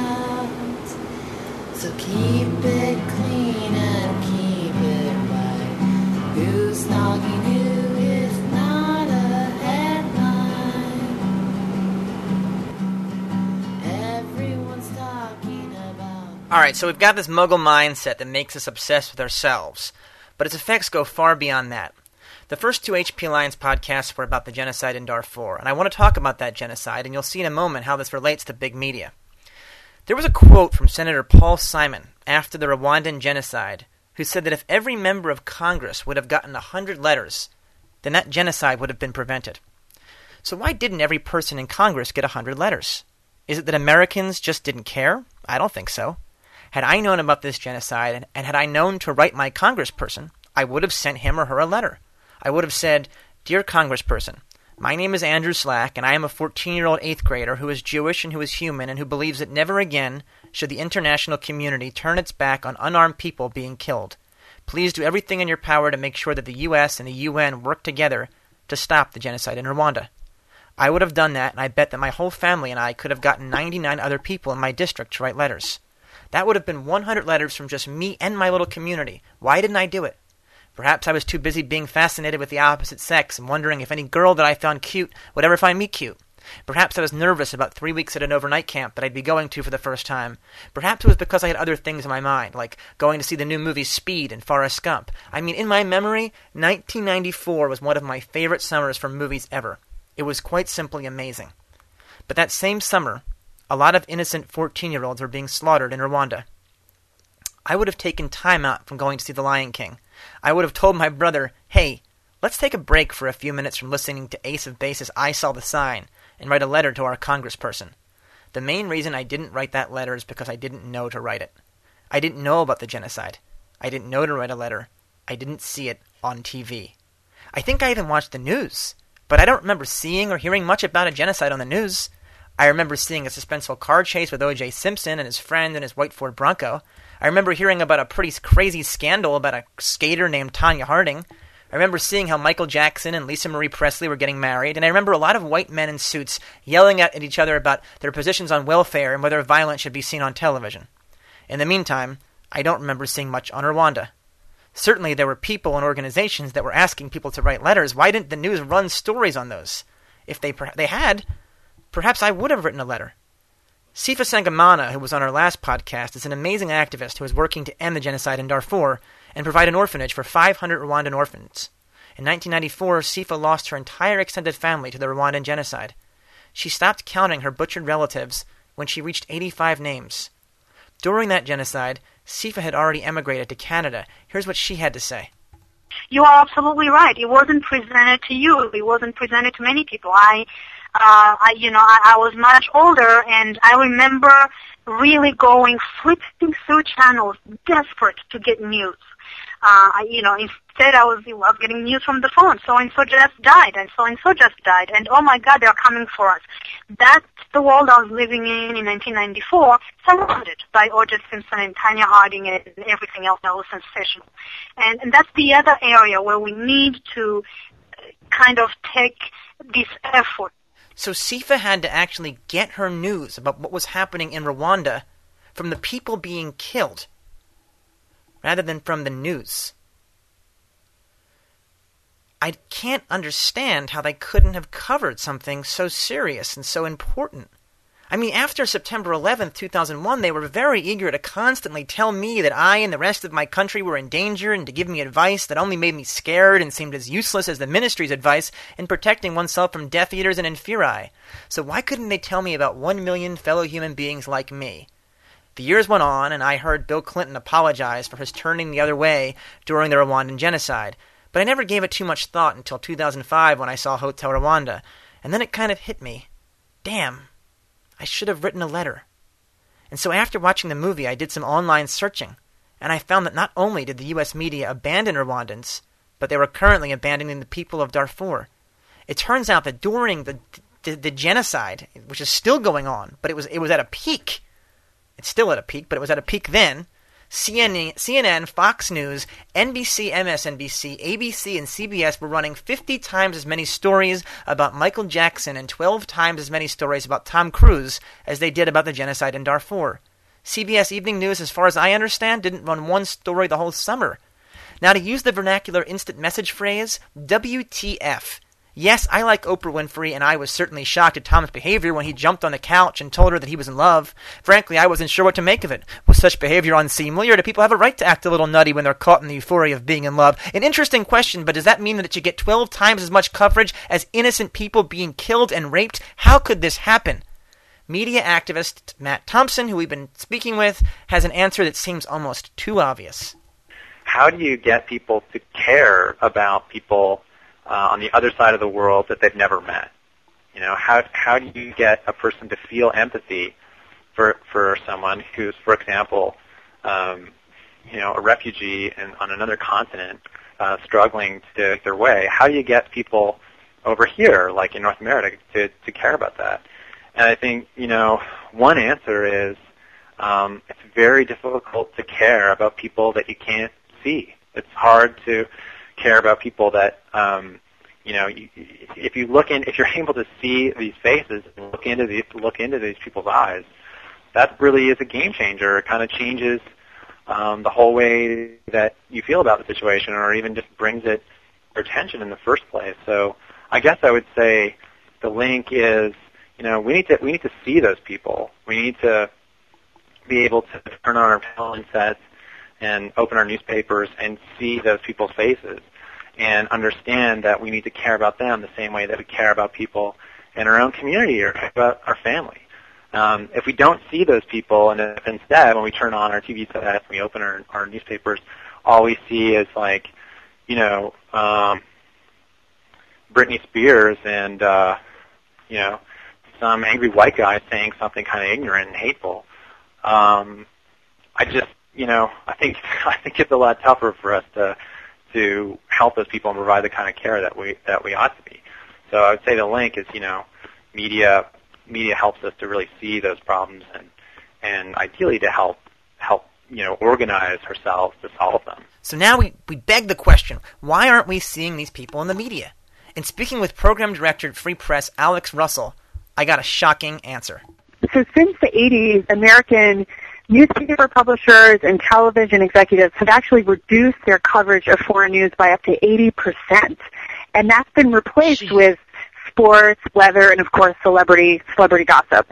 So keep it clean and keep it right. Who's snogging you is not a headline. Everyone's talking about... Alright, so we've got this Muggle mindset that makes us obsessed with ourselves, but its effects go far beyond that. The first two H P Alliance podcasts were about the genocide in Darfur, and I want to talk about that genocide, and you'll see in a moment how this relates to big media. There was a quote from Senator Paul Simon after the Rwandan genocide, who said that if every member of Congress would have gotten a hundred letters, then that genocide would have been prevented. So why didn't every person in Congress get a hundred letters? Is it that Americans just didn't care? I don't think so. Had I known about this genocide, and, and had I known to write my congressperson, I would have sent him or her a letter. I would have said, "Dear congressperson, my name is Andrew Slack, and I am a fourteen-year-old eighth grader who is Jewish and who is human and who believes that never again should the international community turn its back on unarmed people being killed. Please do everything in your power to make sure that the U S and the U N work together to stop the genocide in Rwanda." I would have done that, and I bet that my whole family and I could have gotten ninety-nine other people in my district to write letters. That would have been one hundred letters from just me and my little community. Why didn't I do it? Perhaps I was too busy being fascinated with the opposite sex and wondering if any girl that I found cute would ever find me cute. Perhaps I was nervous about three weeks at an overnight camp that I'd be going to for the first time. Perhaps it was because I had other things in my mind, like going to see the new movies Speed and Forrest Gump. I mean, in my memory, nineteen ninety-four was one of my favorite summers for movies ever. It was quite simply amazing. But that same summer, a lot of innocent fourteen-year-olds were being slaughtered in Rwanda. I would have taken time out from going to see The Lion King. I would have told my brother, "Hey, let's take a break for a few minutes from listening to Ace of Base's I Saw the Sign and write a letter to our congressperson." The main reason I didn't write that letter is because I didn't know to write it. I didn't know about the genocide. I didn't know to write a letter. I didn't see it on T V. I think I even watched the news, but I don't remember seeing or hearing much about a genocide on the news. I remember seeing a suspenseful car chase with O J Simpson and his friend and his white Ford Bronco. I remember hearing about a pretty crazy scandal about a skater named Tonya Harding. I remember seeing how Michael Jackson and Lisa Marie Presley were getting married, and I remember a lot of white men in suits yelling at each other about their positions on welfare and whether violence should be seen on television. In the meantime, I don't remember seeing much on Rwanda. Certainly there were people and organizations that were asking people to write letters. Why didn't the news run stories on those? If they per- they had, perhaps I would have written a letter. Sifa Sangamana, who was on our last podcast, is an amazing activist who is working to end the genocide in Darfur and provide an orphanage for five hundred Rwandan orphans. In nineteen ninety-four, Sifa lost her entire extended family to the Rwandan genocide. She stopped counting her butchered relatives when she reached eighty-five names. During that genocide, Sifa had already emigrated to Canada. Here's what she had to say. You are absolutely right. It wasn't presented to you. It wasn't presented to many people. I Uh, I, you know, I, I was much older, and I remember really going, flipping through channels, desperate to get news. Uh, I, you know, instead I was, I was getting news from the phone. So-and-so just died, and so-and-so just died, and oh my God, they're coming for us. That's the world I was living in in nineteen ninety-four, surrounded by O J Simpson and Tonya Harding and everything else that was sensational. And, and that's the other area where we need to kind of take this effort. So Sifa had to actually get her news about what was happening in Rwanda from the people being killed, rather than from the news. I can't understand how they couldn't have covered something so serious and so important. I mean, after September eleventh, two thousand one, they were very eager to constantly tell me that I and the rest of my country were in danger and to give me advice that only made me scared and seemed as useless as the ministry's advice in protecting oneself from Death Eaters and Inferi. So why couldn't they tell me about one million fellow human beings like me? The years went on, and I heard Bill Clinton apologize for his turning the other way during the Rwandan genocide. But I never gave it too much thought until two thousand five when I saw Hotel Rwanda. And then it kind of hit me. Damn. I should have written a letter. And so after watching the movie, I did some online searching, and I found that not only did the U S media abandon Rwandans, but they were currently abandoning the people of Darfur. It turns out that during the the, the genocide, which is still going on, but it was it was at a peak. It's still at a peak, but it was at a peak then. C N N, C N N, Fox News, N B C, M S N B C, A B C, and C B S were running fifty times as many stories about Michael Jackson and twelve times as many stories about Tom Cruise as they did about the genocide in Darfur. C B S Evening News, as far as I understand, didn't run one story the whole summer. Now, to use the vernacular instant message phrase, W T F. Yes, I like Oprah Winfrey, and I was certainly shocked at Tom's behavior when he jumped on the couch and told her that he was in love. Frankly, I wasn't sure what to make of it. Was such behavior unseemly, or do people have a right to act a little nutty when they're caught in the euphoria of being in love? An interesting question, but does that mean that it should get twelve times as much coverage as innocent people being killed and raped? How could this happen? Media activist Matt Thompson, who we've been speaking with, has an answer that seems almost too obvious. How do you get people to care about people Uh, on the other side of the world that they've never met? You know, how how do you get a person to feel empathy for for someone who's, for example, um, you know, a refugee in, on another continent, uh, struggling to make their way? How do you get people over here, like in North America, to to care about that? And I think, you know, one answer is um, it's very difficult to care about people that you can't see. It's hard to care about people that, um, you know, you, if you look in, if you're able to see these faces and look into these, look into these people's eyes, that really is a game changer. It kind of changes um, the whole way that you feel about the situation, or even just brings it to your attention in the first place. So I guess I would say the link is, you know, we need to we need to see those people. We need to be able to turn on our television sets and open our newspapers and see those people's faces and understand that we need to care about them the same way that we care about people in our own community or about our family. Um, if we don't see those people, and if instead when we turn on our T V sets and we open our, our newspapers, all we see is like, you know, um, Britney Spears and, uh, you know, some angry white guy saying something kind of ignorant and hateful, um, I just, you know, I think I think it's a lot tougher for us to to help those people and provide the kind of care that we that we ought to be. So I would say the link is, you know, media media helps us to really see those problems and and ideally to help help you know organize ourselves to solve them. So now we we beg the question: why aren't we seeing these people in the media? In speaking with program director at Free Press Alex Russell, I got a shocking answer. So since the eighties, American newspaper publishers and television executives have actually reduced their coverage of foreign news by up to eighty percent. And that's been replaced Jeez. with sports, weather, and, of course, celebrity celebrity gossip.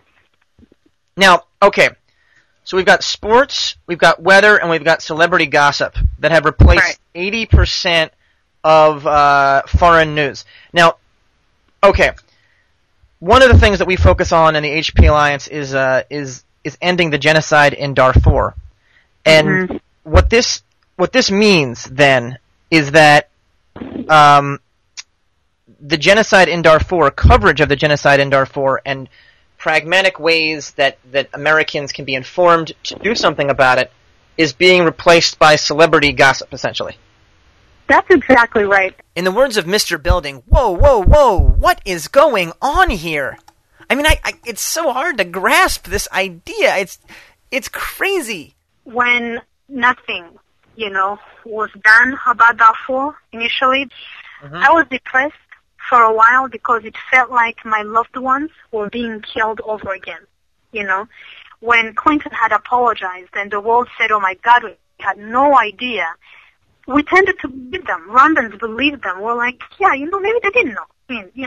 Now, okay, so we've got sports, we've got weather, and we've got celebrity gossip that have replaced right. eighty percent of uh, foreign news. Now, okay, one of the things that we focus on in the H P Alliance is uh, is is ending the genocide in Darfur. And mm-hmm. what this what this means, then, is that um, the genocide in Darfur, coverage of the genocide in Darfur, and pragmatic ways that, that Americans can be informed to do something about it is being replaced by celebrity gossip, essentially. That's exactly right. In the words of Mister Building, whoa, whoa, whoa, what is going on here? I mean, I, I, it's so hard to grasp this idea. It's it's crazy. When nothing, you know, was done about Darfur initially, mm-hmm. I was depressed for a while because it felt like my loved ones were being killed over again, you know. When Clinton had apologized and the world said, oh, my God, we had no idea, we tended to believe them. Rwandans believed them. We're like, yeah, you know, maybe they didn't know, you know.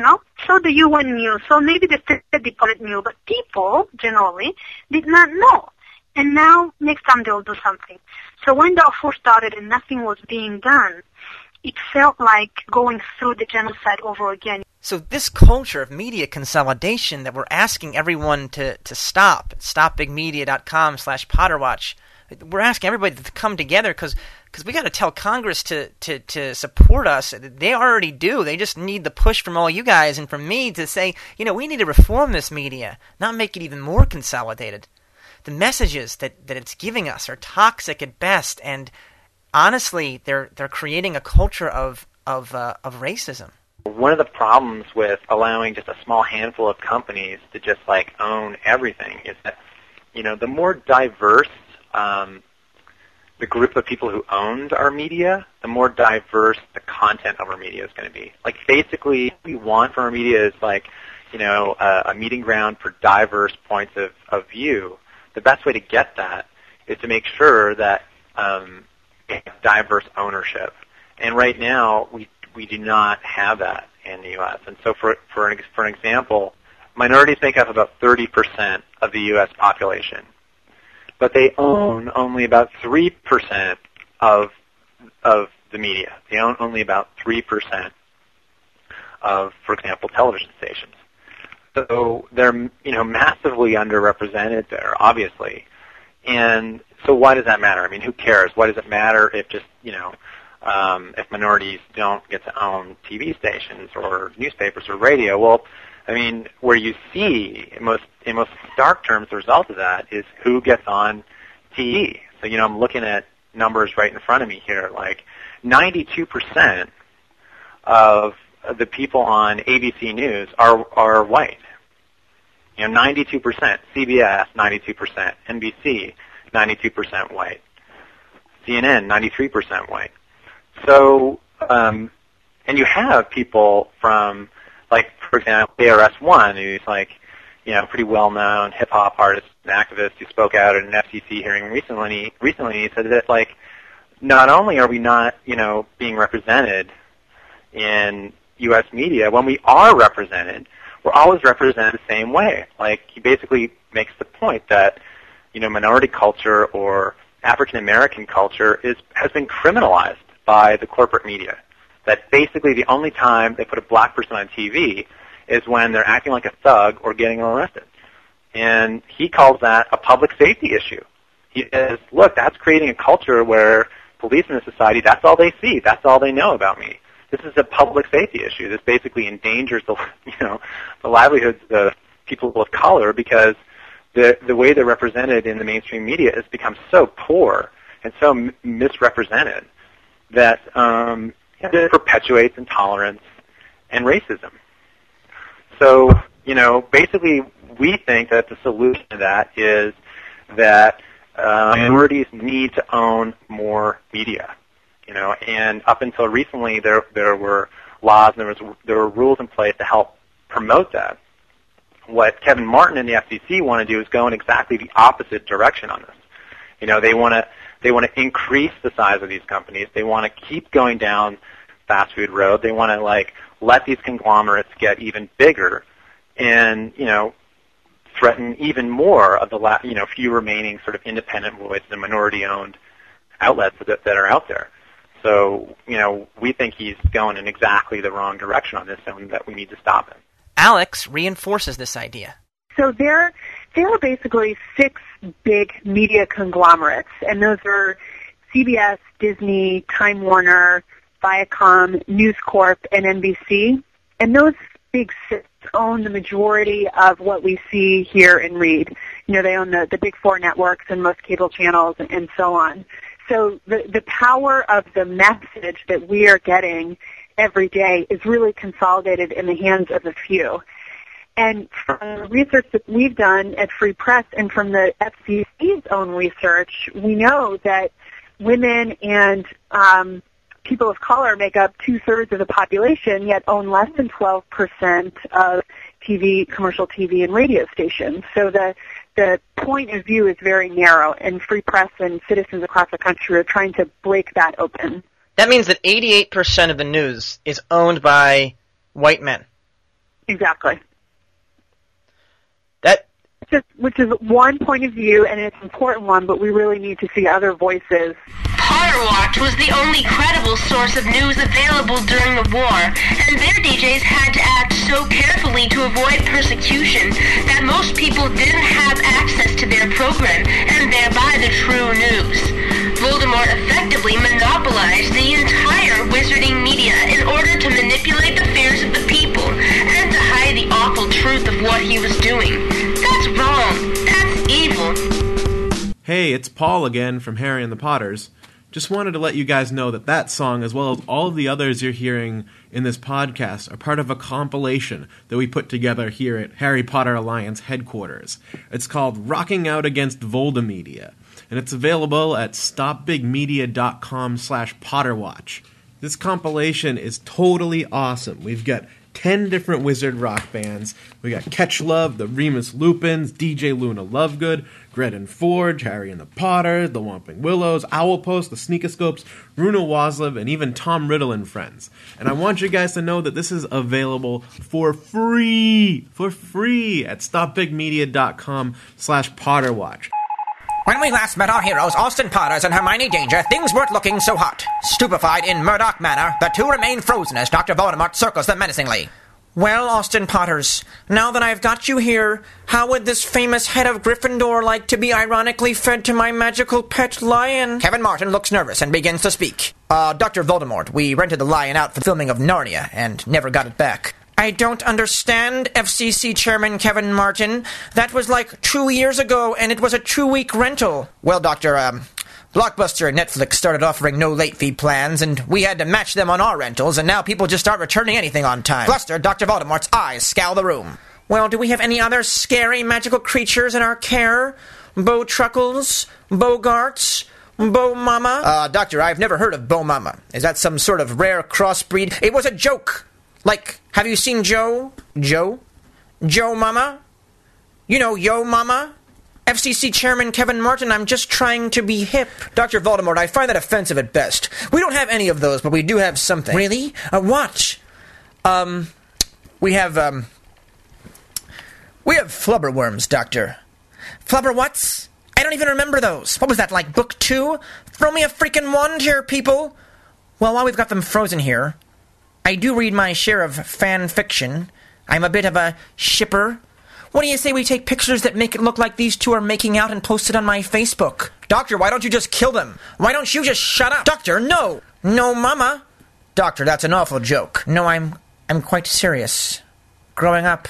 So the U N knew, so maybe the State Department knew, but people, generally, did not know. And now, next time they'll do something. So when Darfur started and nothing was being done, it felt like going through the genocide over again. So this culture of media consolidation that we're asking everyone to, to stop, stop big media dot com slash Potterwatch, we're asking everybody to come together because because we got to tell Congress to, to, to support us. They already do. They just need the push from all you guys and from me to say, you know, we need to reform this media, not make it even more consolidated. The messages that, that it's giving us are toxic at best, and honestly, they're they're creating a culture of of uh, of racism. One of the problems with allowing just a small handful of companies to just like own everything is that, you know, the more diverse um, the group of people who owned our media, the more diverse the content of our media is going to be. Like basically, what we want from our media is like, you know, a, a meeting ground for diverse points of, of view. The best way to get that is to make sure that um, diverse ownership. And right now, we we do not have that in the U S. And so for for an, for an example, minorities make up about thirty percent of the U S population. But they own only about three percent of of the media. They own only about three percent of, for example, television stations. So they're, you know, massively underrepresented there, obviously. And so why does that matter? I mean, who cares? Why does it matter if just, you know, um, if minorities don't get to own T V stations or newspapers or radio? Well, I mean, where you see in most in most stark terms the result of that is who gets on T V. So, you know, I'm looking at numbers right in front of me here. Like ninety-two percent of the people on A B C News are are white. You know, ninety-two percent. C B S, ninety-two percent. N B C, ninety-two percent white. C N N, ninety-three percent white. So, um, and you have people from, like, for example, K R S One, who's like, you know, pretty well-known hip-hop artist and activist who spoke out at an F C C hearing recently. Recently, he said that, like, not only are we not, you know, being represented in U S media, when we are represented, we're always represented the same way. Like, he basically makes the point that, you know, minority culture or African American culture is has been criminalized by the corporate media. That basically the only time they put a black person on T V is when they're acting like a thug or getting arrested. And he calls that a public safety issue. He says, look, that's creating a culture where police in a society, that's all they see, that's all they know about me. This is a public safety issue. This basically endangers the, you know, the livelihoods of the people of color because the the way they're represented in the mainstream media has become so poor and so m- misrepresented that um, it perpetuates intolerance and racism. So, you know, basically we think that the solution to that is that uh, minorities need to own more media. You know, and up until recently, there there were laws and there was there were rules in place to help promote that. What Kevin Martin and the F C C want to do is go in exactly the opposite direction on this. You know, they want to they want to increase the size of these companies. They want to keep going down fast food road. They want to like let these conglomerates get even bigger, and you know, threaten even more of the la- you know few remaining sort of independent voices and minority-owned outlets that, that are out there. So, you know, we think he's going in exactly the wrong direction on this and that we need to stop him. Alex reinforces this idea. So there, there are basically six big media conglomerates, and those are C B S, Disney, Time Warner, Viacom, News Corp, and N B C. And those big six own the majority of what we see, hear, and read. You know, they own the, the big four networks and most cable channels and, and so on. So the, the power of the message that we are getting every day is really consolidated in the hands of a few. And from the research that we've done at Free Press and from the F C C's own research, we know that women and um, people of color make up two-thirds of the population, yet own less than twelve percent of T V, commercial T V and radio stations. So the the point of view is very narrow, and Free Press and citizens across the country are trying to break that open. That means that eighty-eight percent of the news is owned by white men. Exactly. That which is, which is one point of view, and it's an important one, but we really need to see other voices. Potter Watch was the only credible source of news available during the war, and their D Js had to act so carefully to avoid persecution that most people didn't have access to their program, and thereby the true news. Voldemort effectively monopolized the entire wizarding media in order to manipulate the fears of the people and to hide the awful truth of what he was doing. That's wrong. That's evil. Hey, it's Paul again from Harry and the Potters. Just wanted to let you guys know that that song, as well as all of the others you're hearing in this podcast, are part of a compilation that we put together here at Harry Potter Alliance headquarters. It's called Rocking Out Against Voldamedia, and it's available at stopbigmedia.com slash potterwatch. This compilation is totally awesome. We've got ten different wizard rock bands. We got Catchlove, the Remus Lupins, D J Luna Lovegood, Gred and Forge, Harry and the Potter, the Whomping Willows, Owlpost, the Sneakoscopes, Runa Waslov, and even Tom Riddle and Friends. And I want you guys to know that this is available for free, for free at stopbigmedia.com slash potterwatch. When we last met our heroes, Austin Potters and Hermione Danger, things weren't looking so hot. Stupefied in Murdoch Manor, the two remain frozen as Doctor Voldemort circles them menacingly. Well, Austin Potters, now that I've got you here, how would this famous head of Gryffindor like to be ironically fed to my magical pet lion? Kevin Martin looks nervous and begins to speak. Uh, Doctor Voldemort, we rented the lion out for the filming of Narnia and never got it back. I don't understand, F C C Chairman Kevin Martin. That was like two years ago, and it was a two-week rental. Well, Doctor, um, Blockbuster and Netflix started offering no late fee plans, and we had to match them on our rentals, and now people just aren't returning anything on time. Flustered, Doctor Voldemort's eyes scowl the room. Well, do we have any other scary magical creatures in our care? Bo Truckles? Bogarts? Bo Mama? Uh, Doctor, I've never heard of Bo Mama. Is that some sort of rare crossbreed? It was a joke! Like, have you seen Joe? Joe? Joe Mama? You know, Yo Mama? F C C Chairman Kevin Martin, I'm just trying to be hip. Doctor Voldemort, I find that offensive at best. We don't have any of those, but we do have something. Really? Uh, what? Um, we have, um... We have flubberworms, Doctor. Flubber whats? I don't even remember those. What was that, like book two? Throw me a freaking wand here, people! Well, while we've got them frozen here, I do read my share of fan fiction. I'm a bit of a shipper. What do you say we take pictures that make it look like these two are making out and post it on my Facebook? Doctor, why don't you just kill them? Why don't you just shut up? Doctor, no! No, Mama! Doctor, that's an awful joke. No, I'm... I'm quite serious. Growing up,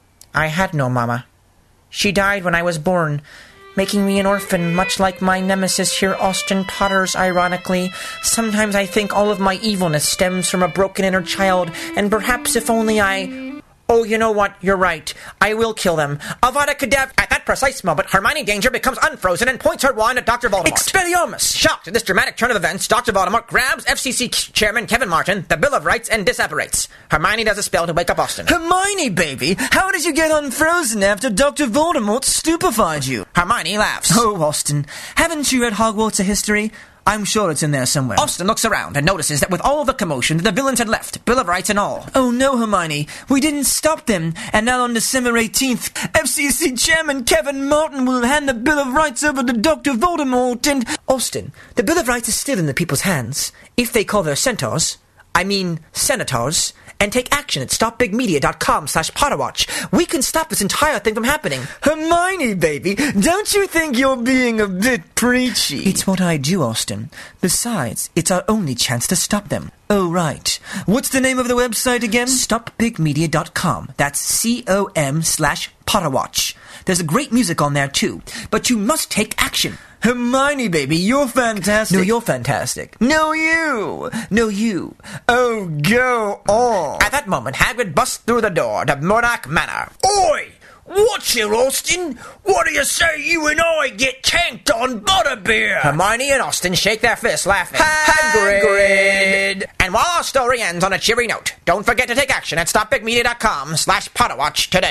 I had no Mama. She died when I was born, making me an orphan, much like my nemesis here, Austin Potters, ironically. Sometimes I think all of my evilness stems from a broken inner child, and perhaps if only I... Oh, you know what? You're right. I will kill them. Avada Kedavra. At that precise moment, Hermione Danger becomes unfrozen and points her wand at Doctor Voldemort. Expelliarmus! Shocked at this dramatic turn of events, Doctor Voldemort grabs F C C Chairman Kevin Martin, the Bill of Rights, and disapparates. Hermione does a spell to wake up Austin. Hermione, baby! How did you get unfrozen after Doctor Voldemort stupefied you? Hermione laughs. Oh, Austin, haven't you read Hogwarts a History? I'm sure it's in there somewhere. Austin looks around and notices that with all the commotion, the villains had left, Bill of Rights and all. Oh no, Hermione, we didn't stop them, and now on December eighteenth, F C C Chairman Kevin Martin will hand the Bill of Rights over to Doctor Voldemort and... Austin, the Bill of Rights is still in the people's hands, if they call their centaurs, I mean senators, and take action at stopbigmedia.com slash potterwatch. We can stop this entire thing from happening. Hermione, baby, don't you think you're being a bit preachy? It's what I do, Austin. Besides, it's our only chance to stop them. Oh, right. What's the name of the website again? stop big media dot com. That's C-O-M slash potterwatch. There's a great music on there, too. But you must take action. Hermione, baby, you're fantastic. No, you're fantastic. No, you. No, you. Oh, go on. At that moment, Hagrid busts through the door to Murdoch Manor. Oi! What's here, Austin? What do you say you and I get tanked on butterbeer? Hermione and Austin shake their fists, laughing. Hagrid! Hagrid! And while our story ends on a cheery note, don't forget to take action at stopbigmedia.com slash potterwatch today.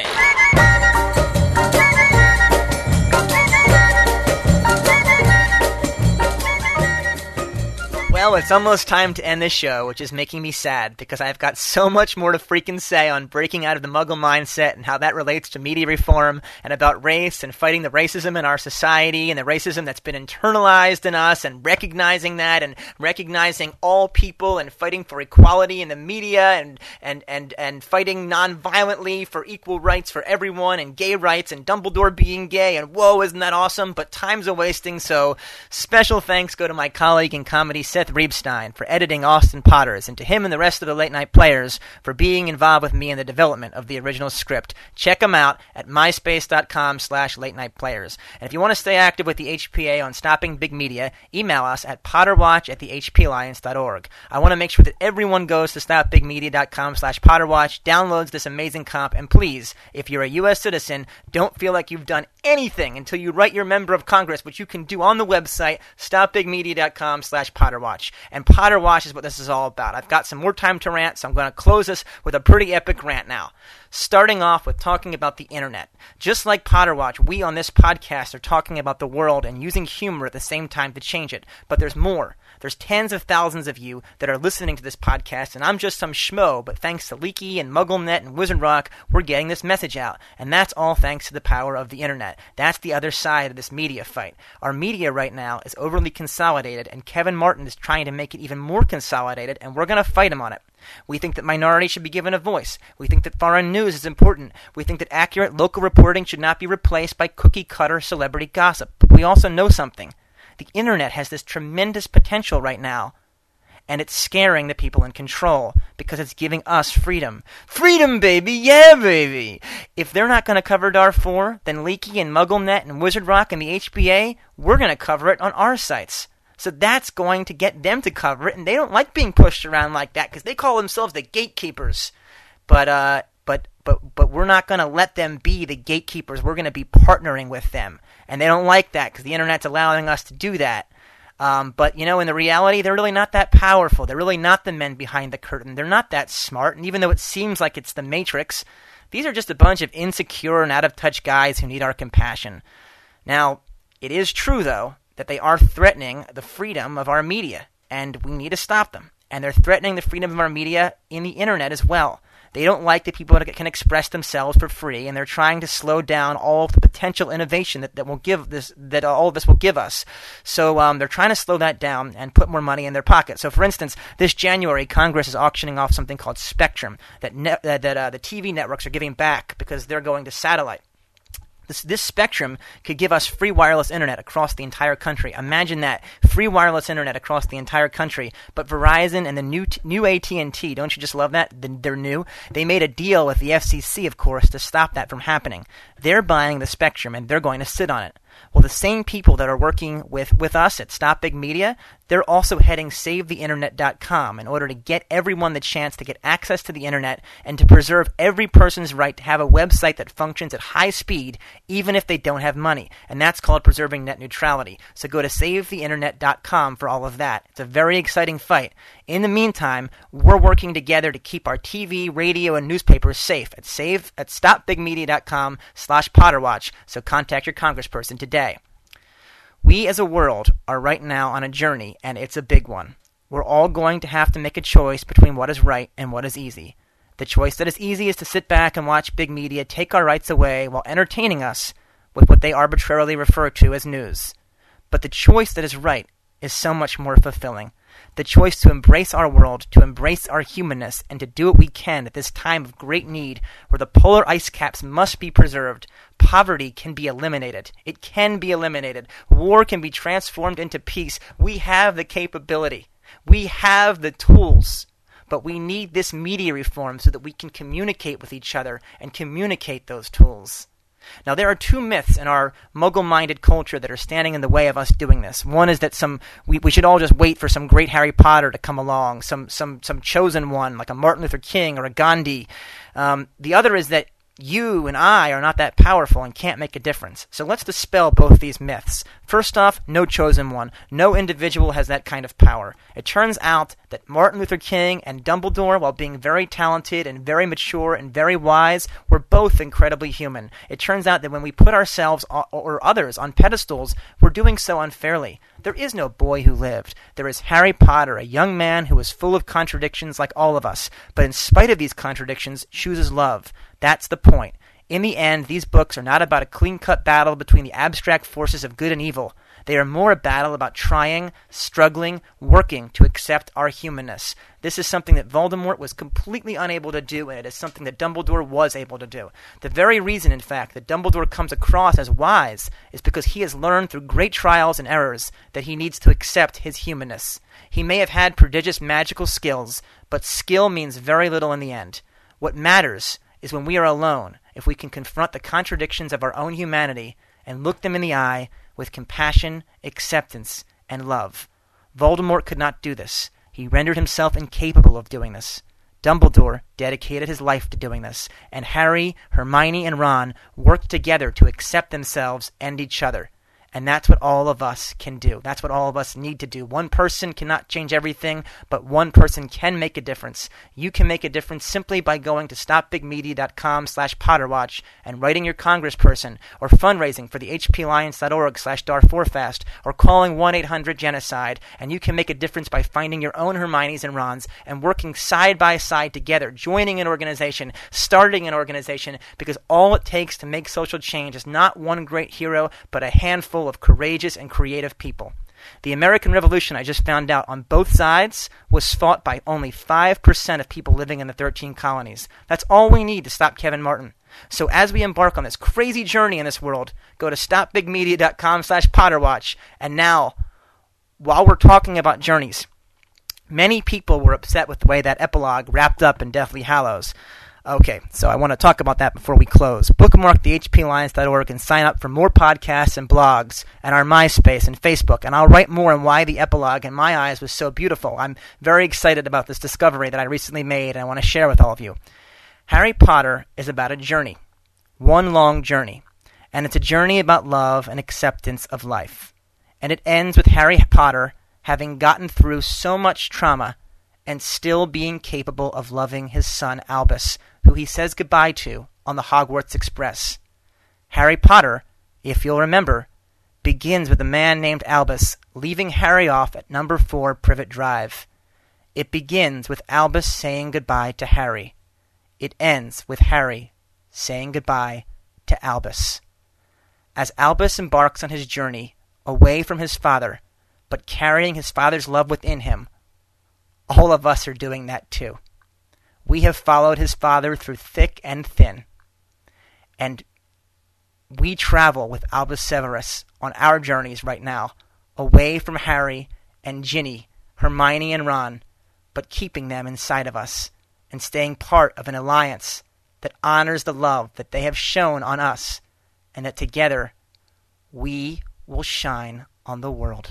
Well, it's almost time to end this show, which is making me sad because I've got so much more to freaking say on breaking out of the Muggle mindset and how that relates to media reform and about race and fighting the racism in our society and the racism that's been internalized in us and recognizing that and recognizing all people and fighting for equality in the media and, and, and, and fighting non-violently for equal rights for everyone and gay rights and Dumbledore being gay and whoa, isn't that awesome? But time's a-wasting, so special thanks go to my colleague in comedy, Seth Reibstein, for editing Austin Potters, and to him and the rest of the Late Night Players for being involved with me in the development of the original script. Check them out at myspace.com slash late night players. And if you want to stay active with the H P A on stopping big media, email us at potterwatch at the h p alliance dot org. I want to make sure that everyone goes to stopbigmedia.com slash potterwatch, downloads this amazing comp, and please, if you're a U S citizen, don't feel like you've done anything until you write your member of Congress, which you can do on the website, stopbigmedia.com slash potterwatch. And Potterwatch is what this is all about. I've got some more time to rant, so I'm going to close this with a pretty epic rant now. Starting off with talking about the internet. Just like Potterwatch, we on this podcast are talking about the world and using humor at the same time to change it. But there's more. There's tens of thousands of you that are listening to this podcast, and I'm just some schmo, but thanks to Leaky and MuggleNet and Wizard Rock, we're getting this message out. And that's all thanks to the power of the internet. That's the other side of this media fight. Our media right now is overly consolidated, and Kevin Martin is trying to make it even more consolidated, and we're going to fight him on it. We think that minorities should be given a voice. We think that foreign news is important. We think that accurate local reporting should not be replaced by cookie-cutter celebrity gossip. But we also know something. The internet has this tremendous potential right now, and it's scaring the people in control because it's giving us freedom. Freedom, baby! Yeah, baby! If they're not going to cover Darfur, then Leaky and MuggleNet and Wizard Rock and the H B A, we're going to cover it on our sites. So that's going to get them to cover it, and they don't like being pushed around like that because they call themselves the gatekeepers. But uh, but but but we're not going to let them be the gatekeepers. We're going to be partnering with them, and they don't like that because the internet's allowing us to do that. Um, but you know, in the reality, they're really not that powerful. They're really not the men behind the curtain. They're not that smart, and even though it seems like it's the Matrix, these are just a bunch of insecure and out-of-touch guys who need our compassion. Now, it is true, though, that they are threatening the freedom of our media, and we need to stop them. And they're threatening the freedom of our media in the internet as well. They don't like that people can express themselves for free, and they're trying to slow down all of the potential innovation that, that will give this, that all of this will give us. So um, they're trying to slow that down and put more money in their pocket. So, for instance, this January, Congress is auctioning off something called Spectrum that ne- that uh, the T V networks are giving back because they're going to satellite. This, this spectrum could give us free wireless internet across the entire country. Imagine that. Free wireless internet across the entire country. But Verizon and the new t- new A T and T, don't you just love that? They're new. They made a deal with the F C C, of course, to stop that from happening. They're buying the spectrum, and they're going to sit on it. Well, the same people that are working with, with us at Stop Big Media, they're also heading save the internet dot com in order to get everyone the chance to get access to the internet and to preserve every person's right to have a website that functions at high speed even if they don't have money. And that's called preserving net neutrality. So go to save the internet dot com for all of that. It's a very exciting fight. In the meantime, we're working together to keep our T V, radio, and newspapers safe at save at stopbigmedia.com slash potterwatch. So contact your congressperson today. We as a world are right now on a journey, and it's a big one. We're all going to have to make a choice between what is right and what is easy. The choice that is easy is to sit back and watch big media take our rights away while entertaining us with what they arbitrarily refer to as news. But the choice that is right is so much more fulfilling. The choice to embrace our world, to embrace our humanness, and to do what we can at this time of great need where the polar ice caps must be preserved. Poverty can be eliminated. It can be eliminated. War can be transformed into peace. We have the capability. We have the tools. But we need this media reform so that we can communicate with each other and communicate those tools. Now, there are two myths in our Muggle-minded culture that are standing in the way of us doing this. One is that some we, we should all just wait for some great Harry Potter to come along, some some some chosen one like a Martin Luther King or a Gandhi. Um, the other is that you and I are not that powerful and can't make a difference. So let's dispel both these myths. First off, no chosen one. No individual has that kind of power. It turns out that Martin Luther King and Dumbledore, while being very talented and very mature and very wise, were both incredibly human. It turns out that when we put ourselves or others on pedestals, we're doing so unfairly. There is no boy who lived. There is Harry Potter, a young man who was full of contradictions like all of us, but in spite of these contradictions, chooses love. That's the point. In the end, these books are not about a clean-cut battle between the abstract forces of good and evil. They are more a battle about trying, struggling, working to accept our humanness. This is something that Voldemort was completely unable to do, and it is something that Dumbledore was able to do. The very reason, in fact, that Dumbledore comes across as wise is because he has learned through great trials and errors that he needs to accept his humanness. He may have had prodigious magical skills, but skill means very little in the end. What matters is when we are alone, if we can confront the contradictions of our own humanity and look them in the eye with compassion, acceptance, and love. Voldemort could not do this. He rendered himself incapable of doing this. Dumbledore dedicated his life to doing this, and Harry, Hermione, and Ron worked together to accept themselves and each other. And that's what all of us can do. That's what all of us need to do. One person cannot change everything, but one person can make a difference. You can make a difference simply by going to stopbigmedia.com slash potterwatch and writing your congressperson, or fundraising for the hpalliance.org slash Darfurfast, or calling one eight hundred genocide. And you can make a difference by finding your own Hermiones and Rons and working side by side together, joining an organization, starting an organization, because all it takes to make social change is not one great hero, but a handful of courageous and creative people. The American Revolution, I just found out, on both sides was fought by only five percent of people living in the thirteen colonies. That's all we need to stop Kevin Martin. So as we embark on this crazy journey in this world, go to stopbigmedia.com slash potterwatch. And now, while we're talking about journeys, many people were upset with the way that epilogue wrapped up in Deathly Hallows. Okay, so I want to talk about that before we close. Bookmark the h p alliance dot org and sign up for more podcasts and blogs and our MySpace and Facebook, and I'll write more on why the epilogue, in my eyes, was so beautiful. I'm very excited about this discovery that I recently made, and I want to share with all of you. Harry Potter is about a journey, one long journey, and it's a journey about love and acceptance of life. And it ends with Harry Potter having gotten through so much trauma and still being capable of loving his son Albus, who he says goodbye to on the Hogwarts Express. Harry Potter, if you'll remember, begins with a man named Albus leaving Harry off at number four Privet Drive. It begins with Albus saying goodbye to Harry. It ends with Harry saying goodbye to Albus. As Albus embarks on his journey away from his father, but carrying his father's love within him, all of us are doing that too. We have followed his father through thick and thin. And we travel with Albus Severus on our journeys right now, away from Harry and Ginny, Hermione and Ron, but keeping them inside of us and staying part of an alliance that honors the love that they have shown on us, and that together we will shine on the world.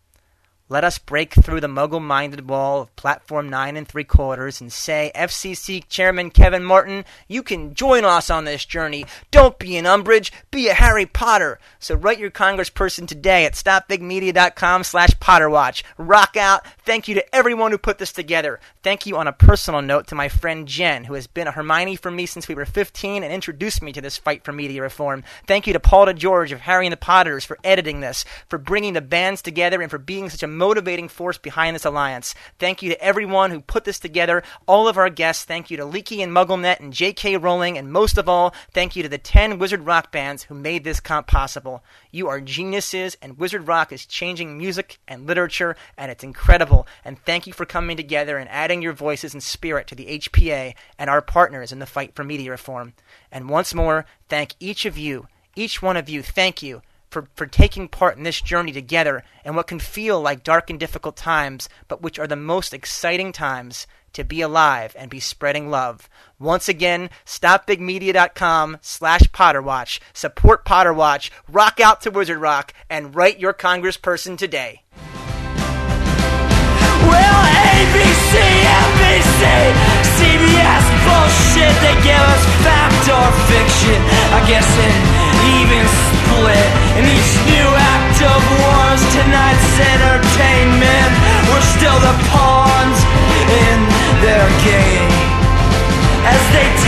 Let us break through the muggle-minded wall of Platform nine and three quarters and say, F C C Chairman Kevin Martin, you can join us on this journey. Don't be an Umbridge, be a Harry Potter. So write your congressperson today at stopbigmedia.com slash potterwatch. Rock out. Thank you to everyone who put this together. Thank you on a personal note to my friend Jen, who has been a Hermione for me since we were fifteen and introduced me to this fight for media reform. Thank you to Paul DeGeorge of Harry and the Potters for editing this, for bringing the bands together, and for being such a motivating force behind this alliance. Thank you to everyone who put this together, all of our guests. Thank you to Leaky and MuggleNet and J K Rowling, and most of all, thank you to the ten Wizard Rock bands who made this comp possible. You are geniuses, and Wizard Rock is changing music and literature, and it's incredible. And thank you for coming together and adding your voices and spirit to the H P A and our partners in the fight for media reform. And once more, thank each of you, each one of you, thank you For, for taking part in this journey together in what can feel like dark and difficult times, but which are the most exciting times to be alive and be spreading love. Once again, stopbigmedia.com slash potterwatch. Support Potterwatch, rock out to Wizard Rock, and write your congressperson today. Well, A B C, N B C, C B S bullshit, they give us fact or fiction. I guess it even split in each new act of wars. Tonight's entertainment, we're still the pawns in their game as they